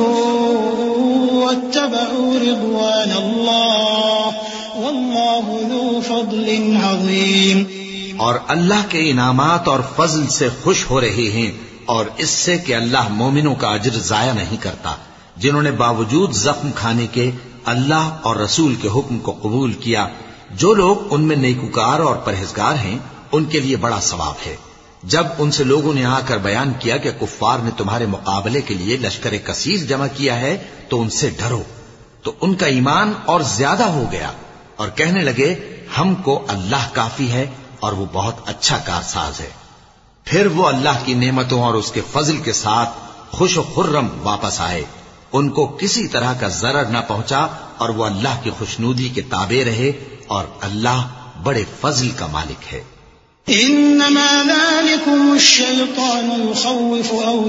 S3: سوء واتبعوا رضوان الله والله ذو فضل عظيم۔
S2: اور اللہ کے انعامات اور فضل سے خوش ہو رہے ہیں اور اس سے کہ اللہ مومنوں کا اجر ضائع نہیں کرتا جنہوں نے باوجود زخم کھانے کے اللہ اور رسول کے حکم کو قبول کیا۔ جو لوگ ان میں نیکوکار اور پرہیزگار ہیں ان کے لیے بڑا ثواب ہے۔ جب ان سے لوگوں نے آ کر بیان کیا کہ کفار نے تمہارے مقابلے کے لیے لشکر کثیر جمع کیا ہے تو ان سے ڈرو، تو ان کا ایمان اور زیادہ ہو گیا اور کہنے لگے ہم کو اللہ کافی ہے اور وہ بہت اچھا کارساز ہے۔ پھر وہ اللہ کی نعمتوں اور اس کے فضل کے ساتھ خوش و خرم واپس آئے، ان کو کسی طرح کا ضرر نہ پہنچا اور وہ اللہ کی خوشنودی کے تابع رہے، اور اللہ بڑے فضل کا مالک ہے۔
S3: انما ذلكم الشيطان يخوف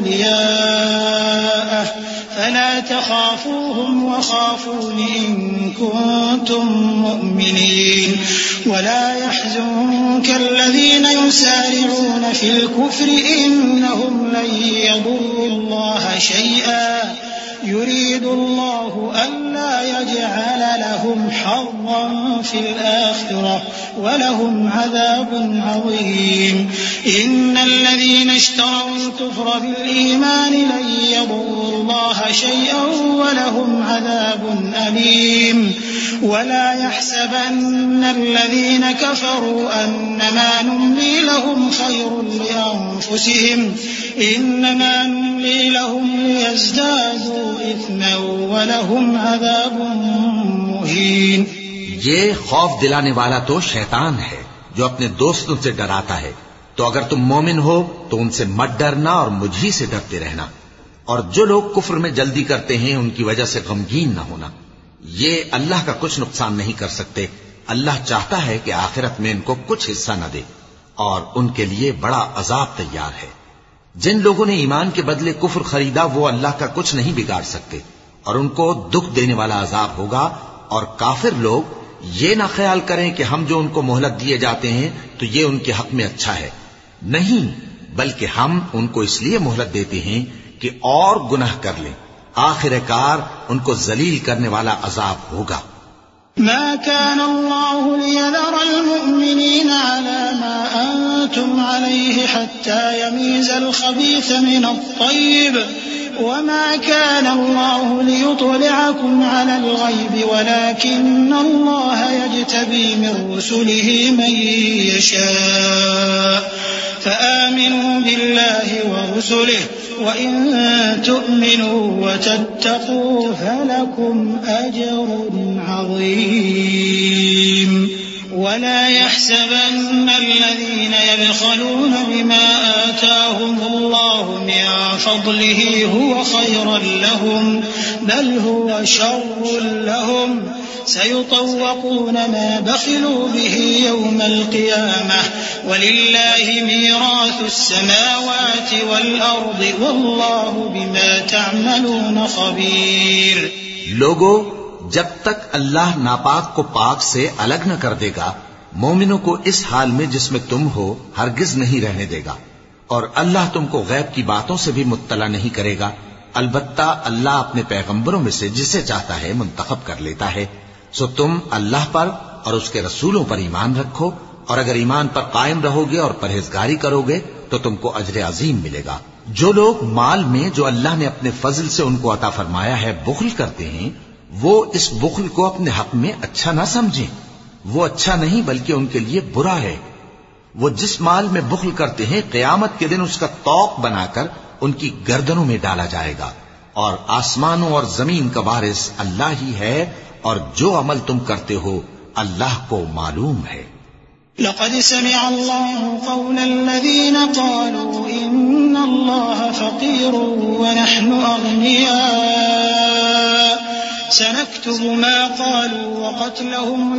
S3: اولياءه فلا تخافوهم وخافون ان كنتم مؤمنين ولا يحزنك الذين يسارعون في الكفر انهم لن يضروا الله شيئا يريد الله ألا يجعل لهم حظا في الآخرة ولهم عذاب عظيم إن الذين اشتروا الكفر بالإيمان لن يضروا الله شيئا ولهم عذاب أليم ولا يحسبن الذين كفروا أنما نملي لهم خير لأنفسهم إنما نملي لهم ليزدادوا إثما ولهم عذاب مهين۔
S2: یہ خوف دلانے والا تو شیطان ہے جو اپنے دوستوں سے ڈراتا ہے، تو اگر تم مومن ہو تو ان سے مت ڈرنا اور مجھ ہی سے ڈرتے رہنا، اور جو لوگ کفر میں جلدی کرتے ہیں ان کی وجہ سے غمگین نہ ہونا، یہ اللہ کا کچھ نقصان نہیں کر سکتے۔ اللہ چاہتا ہے کہ آخرت میں ان کو کچھ حصہ نہ دے اور ان کے لیے بڑا عذاب تیار ہے۔ جن لوگوں نے ایمان کے بدلے کفر خریدا وہ اللہ کا کچھ نہیں بگاڑ سکتے اور ان کو دکھ دینے والا عذاب ہوگا۔ اور کافر لوگ یہ نہ خیال کریں کہ ہم جو ان کو مہلت دیے جاتے ہیں تو یہ ان کے حق میں اچھا ہے، نہیں، بلکہ ہم ان کو اس لیے مہلت دیتے ہیں کہ اور گناہ کر لیں، آخر کار ان کو ذلیل کرنے والا عذاب ہوگا۔
S3: ما كان الله ليذر المؤمنين على ما أنتم عليه حتى يميز الخبيث من الطيب وما كان الله ليطلعكم على الغيب ولكن الله يجتبي من رسله من يشاء فآمنوا بالله ورسله وإن تؤمنوا وتتقوا فلكم أجر عظيم ولا يحسبن الذين يبخلون بما آتاهم الله من فضله هو خيرا لهم بل هو شر لهم سيطوقون ما بخلوا به يوم القيامة ولله ميراث السماوات والأرض والله بما تعملون خبير۔
S2: لوگو، جب تک اللہ ناپاک کو پاک سے الگ نہ کر دے گا مومنوں کو اس حال میں جس میں تم ہو ہرگز نہیں رہنے دے گا، اور اللہ تم کو غیب کی باتوں سے بھی مطلع نہیں کرے گا، البتہ اللہ اپنے پیغمبروں میں سے جسے چاہتا ہے منتخب کر لیتا ہے، سو تم اللہ پر اور اس کے رسولوں پر ایمان رکھو، اور اگر ایمان پر قائم رہو گے اور پرہیزگاری کرو گے تو تم کو اجر عظیم ملے گا۔ جو لوگ مال میں جو اللہ نے اپنے فضل سے ان کو عطا فرمایا ہے بخل کرتے ہیں، وہ اس بخل کو اپنے حق میں اچھا نہ سمجھیں، وہ اچھا نہیں بلکہ ان کے لیے برا ہے۔ وہ جس مال میں بخل کرتے ہیں قیامت کے دن اس کا طوق بنا کر ان کی گردنوں میں ڈالا جائے گا، اور آسمانوں اور زمین کا وارث اللہ ہی ہے، اور جو عمل تم کرتے ہو اللہ کو معلوم ہے۔
S3: لقد سمع الله قول الذين قالوا إن الله فقير ونحن أغنياء سنكتب ما قالوا وقتلهم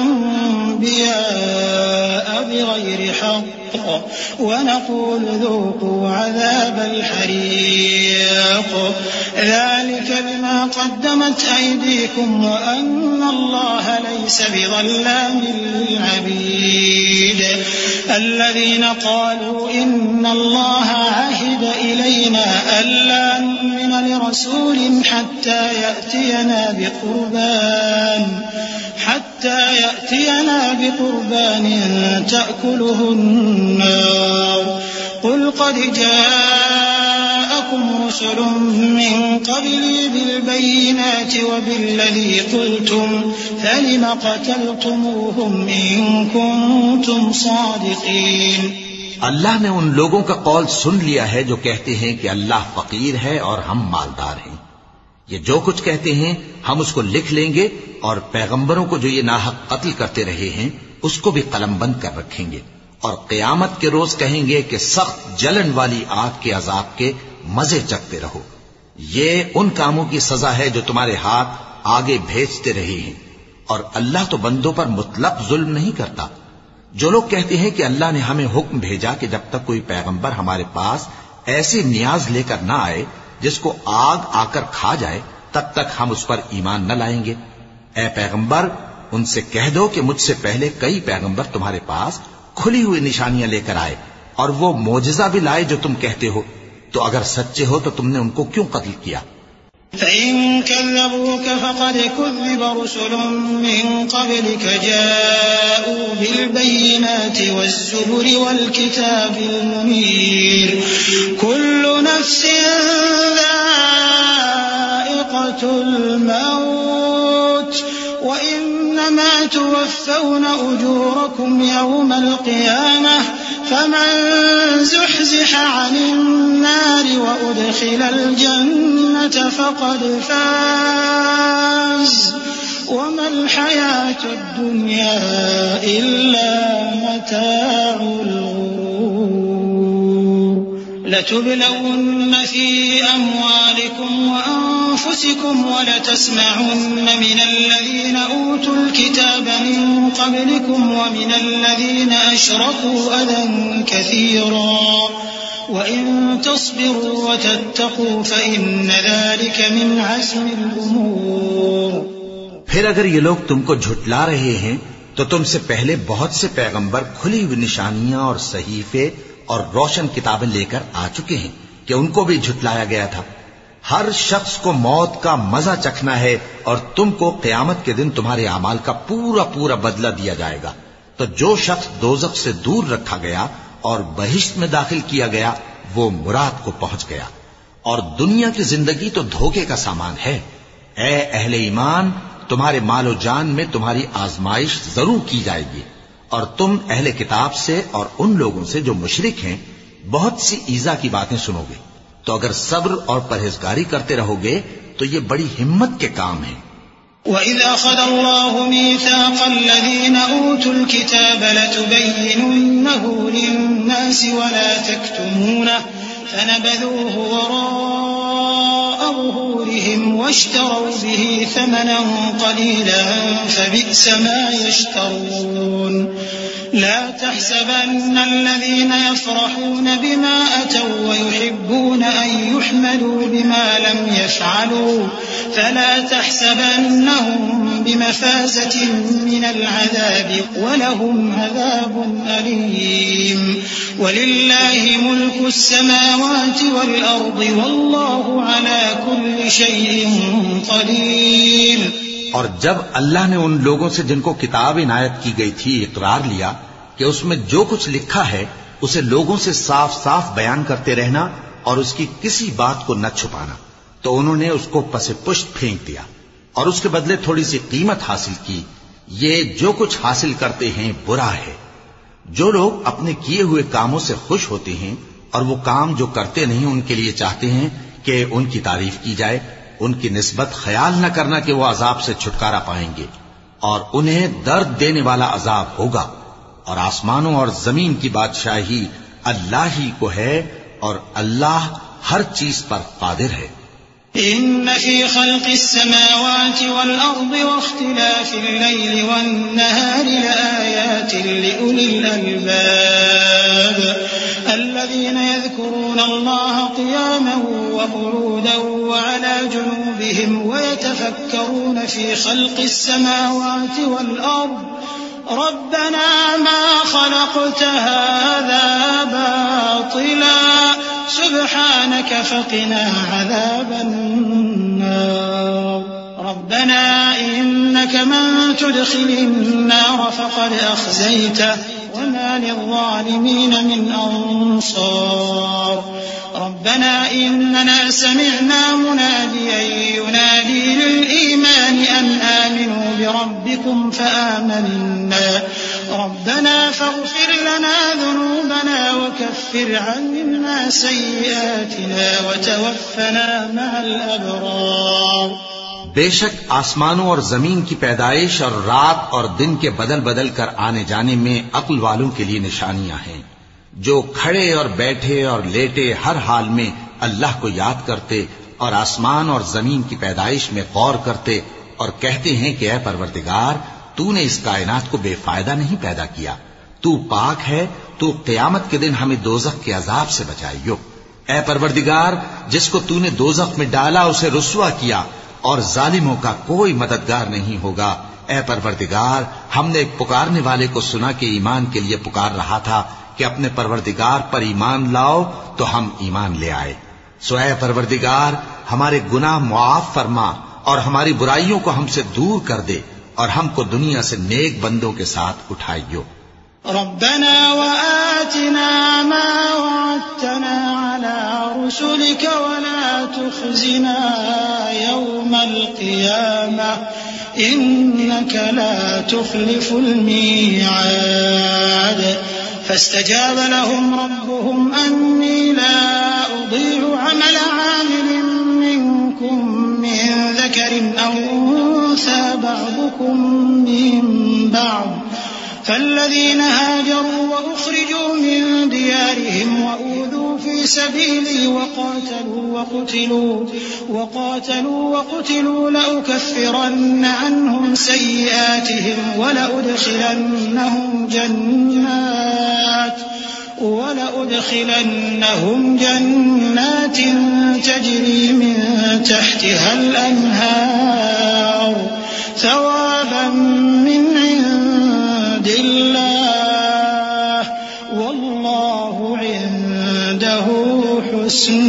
S3: الأنبياء بغير حق ونقول ذوقوا عذاب الحريق ذلك بما قدمت أيديكم وأن الله ليس بظلام للعبيد الذين قالوا إن الله عهد إلينا ألا نؤمن لرسول حتى يأتينا بقربان حتى يأتينا بقربان تأكله النار قل قد جاءكم رسل من قبلي بالبينات وبالذي قلتم فلم قتلتموهم إن كنتم صادقين۔
S2: اللہ نے ان لوگوں کا قول سن لیا ہے جو کہتے ہیں کہ اللہ فقیر ہے اور ہم مالدار ہیں۔ یہ جو کچھ کہتے ہیں ہم اس کو لکھ لیں گے، اور پیغمبروں کو جو یہ ناحق قتل کرتے رہے ہیں اس کو بھی قلم بند کر رکھیں گے، اور قیامت کے روز کہیں گے کہ سخت جلن والی آگ کے عذاب کے مزے چکھتے رہو۔ یہ ان کاموں کی سزا ہے جو تمہارے ہاتھ آگے بھیجتے رہے ہیں، اور اللہ تو بندوں پر مطلق ظلم نہیں کرتا۔ جو لوگ کہتے ہیں کہ اللہ نے ہمیں حکم بھیجا کہ جب تک کوئی پیغمبر ہمارے پاس ایسی نیاز لے کر نہ آئے جس کو آگ آ کر کھا جائے تب تک ہم اس پر ایمان نہ لائیں گے، اے پیغمبر ان سے کہہ دو کہ مجھ سے پہلے کئی پیغمبر تمہارے پاس کھلی ہوئی نشانیاں لے کر آئے اور وہ معجزہ بھی لائے جو تم کہتے ہو، تو اگر سچے ہو تو تم نے ان کو کیوں قتل کیا؟
S3: فإن كذبوك فقد كذب رسل من قبلك جاءوا بالبينات والزبر والكتاب المنير كل نفس ذائقة الموت وإنما توفون أجوركم يوم القيامة فمن زحزح عن النار وأدخل الجنة فقد فاز وما الحياة الدنيا إلا متاع الغرور لتبلون في أموالكم وأنفسكم ولتسمعن من الذين أوتوا الكتاب من قبلكم ومن الذين أشركوا أذى كثيرا وإن تصبروا وتتقوا فإن ذلك من عزم الأمور۔
S2: پھر اگر یہ لوگ تم کو جھٹلا رہے ہیں تو تم سے پہلے بہت سے پیغمبر کھلی ہوئی نشانیاں اور صحیفے اور روشن کتابیں لے کر آ چکے ہیں کہ ان کو بھی جھٹلایا گیا تھا۔ ہر شخص کو موت کا مزہ چکھنا ہے، اور تم کو قیامت کے دن تمہارے اعمال کا پورا پورا بدلہ دیا جائے گا۔ تو جو شخص دوزخ سے دور رکھا گیا اور بہشت میں داخل کیا گیا وہ مراد کو پہنچ گیا، اور دنیا کی زندگی تو دھوکے کا سامان ہے۔ اے اہل ایمان، تمہارے مال و جان میں تمہاری آزمائش ضرور کی جائے گی، اور تم اہل کتاب سے اور ان لوگوں سے جو مشرک ہیں بہت سی ایذا کی باتیں سنو گے، تو اگر صبر اور پرہیزگاری کرتے رہو گے تو یہ بڑی ہمت کے کام ہیں۔
S3: وَإِذْ أَخَذَ اللَّهُ مِيثَاقَ الَّذِينَ أُوتُوا الْكِتَابَ لَتُبَيِّنُنَّهُ لِلنَّاسِ وَلَا تَكْتُمُونَهُ فَنَبَذُوهُ وَرَاءَ ظُهُورِهِمْ وَاشْتَرَوْا بِهِ ثَمَنًا قَلِيلًا فَبِئْسَ مَا يَشْتَرُونَ۔ لا تحسبن الذين يفرحون بما أتوا ويحبون أن يحمدوا بما لم يفعلوا فلا تحسبنهم بمفازة من العذاب ولهم عذاب أليم ولله ملك السماوات والأرض والله على كل شيء قدير۔
S2: اور جب اللہ نے ان لوگوں سے جن کو کتاب عنایت کی گئی تھی اقرار لیا کہ اس میں جو کچھ لکھا ہے اسے لوگوں سے صاف صاف بیان کرتے رہنا اور اس کی کسی بات کو نہ چھپانا، تو انہوں نے اس کو پس پشت پھینک دیا اور اس کے بدلے تھوڑی سی قیمت حاصل کی۔ یہ جو کچھ حاصل کرتے ہیں برا ہے۔ جو لوگ اپنے کیے ہوئے کاموں سے خوش ہوتے ہیں اور وہ کام جو کرتے نہیں ان کے لیے چاہتے ہیں کہ ان کی تعریف کی جائے، ان کی نسبت خیال نہ کرنا کہ وہ عذاب سے چھٹکارا پائیں گے، اور انہیں درد دینے والا عذاب ہوگا۔ اور آسمانوں اور زمین کی بادشاہی اللہ ہی کو ہے اور اللہ ہر چیز پر قادر ہے۔
S3: إن في خلق السماوات والأرض واختلاف الليل والنهار لآيات لأولي الألباب الذين يذكرون الله قياما وقعودا وعلى جنوبهم ويتفكرون في خلق السماوات والأرض ربنا ما خلقت هذا باطلا سبحانك فقنا عذاب النار ربنا إنك من تدخل النار فقد أخزيته وما للظالمين من أنصار ربنا إننا سمعنا مناديا ينادي للإيمان أن آمنوا بربكم فآمنا ربنا فاغفر لنا ذنوبنا وكفر عنا سيئاتنا وتوفنا مع الأبرار۔
S2: بے شک آسمانوں اور زمین کی پیدائش اور رات اور دن کے بدل بدل کر آنے جانے میں عقل والوں کے لیے نشانیاں ہیں، جو کھڑے اور بیٹھے اور لیٹے ہر حال میں اللہ کو یاد کرتے اور آسمان اور زمین کی پیدائش میں غور کرتے اور کہتے ہیں کہ اے پروردگار، تو نے اس کائنات کو بے فائدہ نہیں پیدا کیا، تو پاک ہے، تو قیامت کے دن ہمیں دوزخ کے عذاب سے بچائیو۔ اے پروردگار، جس کو تو نے دوزخ میں ڈالا اسے رسوا کیا اور ظالموں کا کوئی مددگار نہیں ہوگا۔ اے پروردگار، ہم نے ایک پکارنے والے کو سنا کہ ایمان کے لیے پکار رہا تھا کہ اپنے پروردگار پر ایمان لاؤ، تو ہم ایمان لے آئے۔ سو اے پروردگار، ہمارے گناہ معاف فرما اور ہماری برائیوں کو ہم سے دور کر دے اور ہم کو دنیا سے نیک بندوں کے ساتھ اٹھائیو۔
S3: ربنا وآتنا ما وعدتنا على رسلك ولا تخزنا يوم القيامة إنك لا تخلف الميعاد فاستجاب لهم ربهم أني لا أضيع عمل عامل منكم من ذكر أو أنثى بعضكم من بعض فالذين هاجروا وأخرجوا من ديارهم وأوذوا في سبيلي وقاتلوا وقتلوا وقاتلوا وقتلوا لأكفرن عنهم سيئاتهم ولأدخلنهم جنات ولأدخلنهم جنات تجري من تحتها الأنهار ثوابا من عند الله والله عنده حسن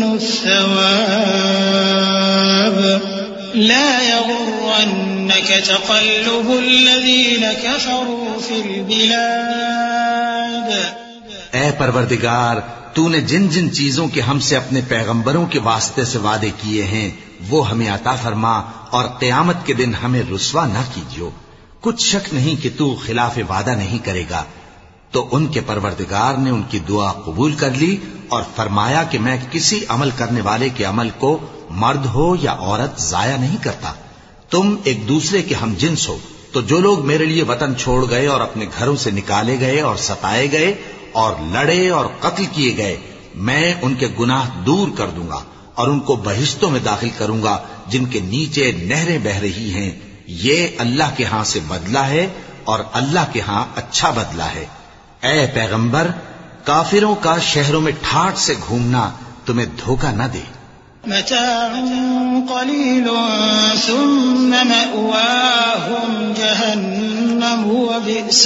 S3: الثواب لا يغرنك تقلب الذين كفروا في البلاد۔
S2: اے پروردگار، تو نے جن جن چیزوں کے ہم سے اپنے پیغمبروں کے واسطے سے وعدے کیے ہیں وہ ہمیں عطا فرما اور قیامت کے دن ہمیں رسوا نہ کیجیو۔ کچھ شک نہیں کہ تو خلاف وعدہ نہیں کرے گا۔ تو ان کے پروردگار نے ان کی دعا قبول کر لی اور فرمایا کہ میں کسی عمل کرنے والے کے عمل کو مرد ہو یا عورت ضائع نہیں کرتا۔ تم ایک دوسرے کے ہم جنس ہو، تو جو لوگ میرے لیے وطن چھوڑ گئے اور اپنے گھروں سے نکالے گئے اور ستائے گئے اور لڑے اور قتل کیے گئے، میں ان کے گناہ دور کر دوں گا اور ان کو بہشتوں میں داخل کروں گا جن کے نیچے نہریں بہ رہی ہیں۔ یہ اللہ کے ہاں سے بدلہ ہے اور اللہ کے ہاں اچھا بدلہ ہے۔ اے پیغمبر، کافروں کا شہروں میں ٹھاٹ سے گھومنا تمہیں دھوکہ نہ دے۔
S3: متاع قلیل ثم مأواہم جہنم وبئس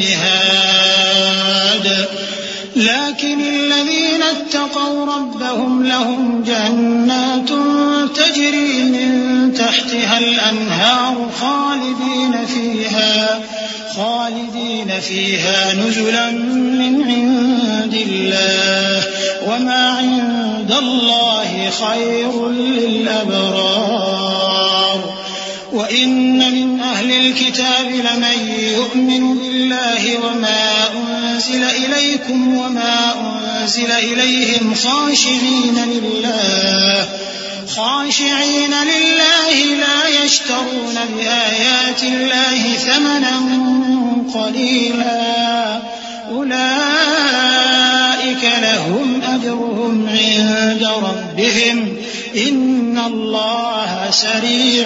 S3: المہاد لكن الذين اتقوا ربهم لهم جنات تجري من تحتها الأنهار خالدين فيها خالدين فيها نزلا من عند الله وما عند الله خير للأبرار وإن من أهل الكتاب لمن يؤمن بالله وما أنزل إليكم وما أنزل إليهم خاشعين لله خاشعين لله لا يشترون بآيات الله ثمنا قليلا أولئك لهم أجرهم عند ربهم إن الله سريع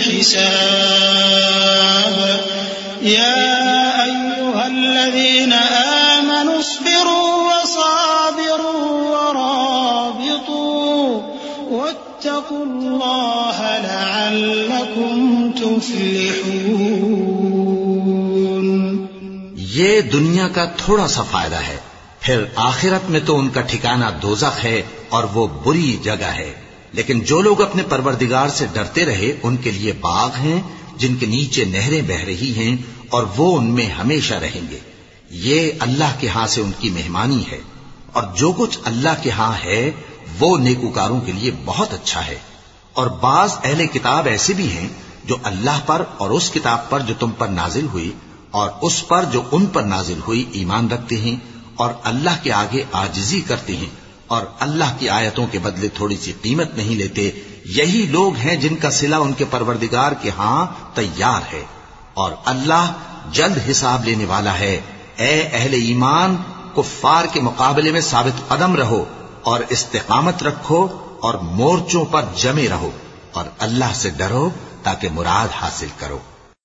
S3: الحساب يا أيها الذين آمنوا اصبروا وصابروا ورابطوا واتقوا الله لعلكم تفلحون.
S2: یہ دنیا کا تھوڑا سا فائدہ ہے، پھر آخرت میں تو ان کا ٹھکانہ دوزخ ہے اور وہ بری جگہ ہے. لیکن جو لوگ اپنے پروردگار سے ڈرتے رہے ان کے لیے باغ ہیں جن کے نیچے نہریں بہ رہی ہیں اور وہ ان میں ہمیشہ رہیں گے. یہ اللہ کے ہاں سے ان کی مہمانی ہے، اور جو کچھ اللہ کے ہاں ہے وہ نیکوکاروں کے لیے بہت اچھا ہے. اور بعض اہل کتاب ایسے بھی ہیں جو اللہ پر اور اس کتاب پر جو تم پر نازل ہوئی اور اس پر جو ان پر نازل ہوئی ایمان رکھتے ہیں اور اللہ کے آگے عاجزی کرتے ہیں اور اللہ کی آیتوں کے بدلے تھوڑی سی قیمت نہیں لیتے. یہی لوگ ہیں جن کا صلہ ان کے پروردگار کے ہاں تیار ہے، اور اللہ جلد حساب لینے والا ہے. اے اہل ایمان، کفار کے مقابلے میں ثابت قدم رہو اور استقامت رکھو اور مورچوں پر جمے رہو اور اللہ سے ڈرو تاکہ مراد حاصل کرو.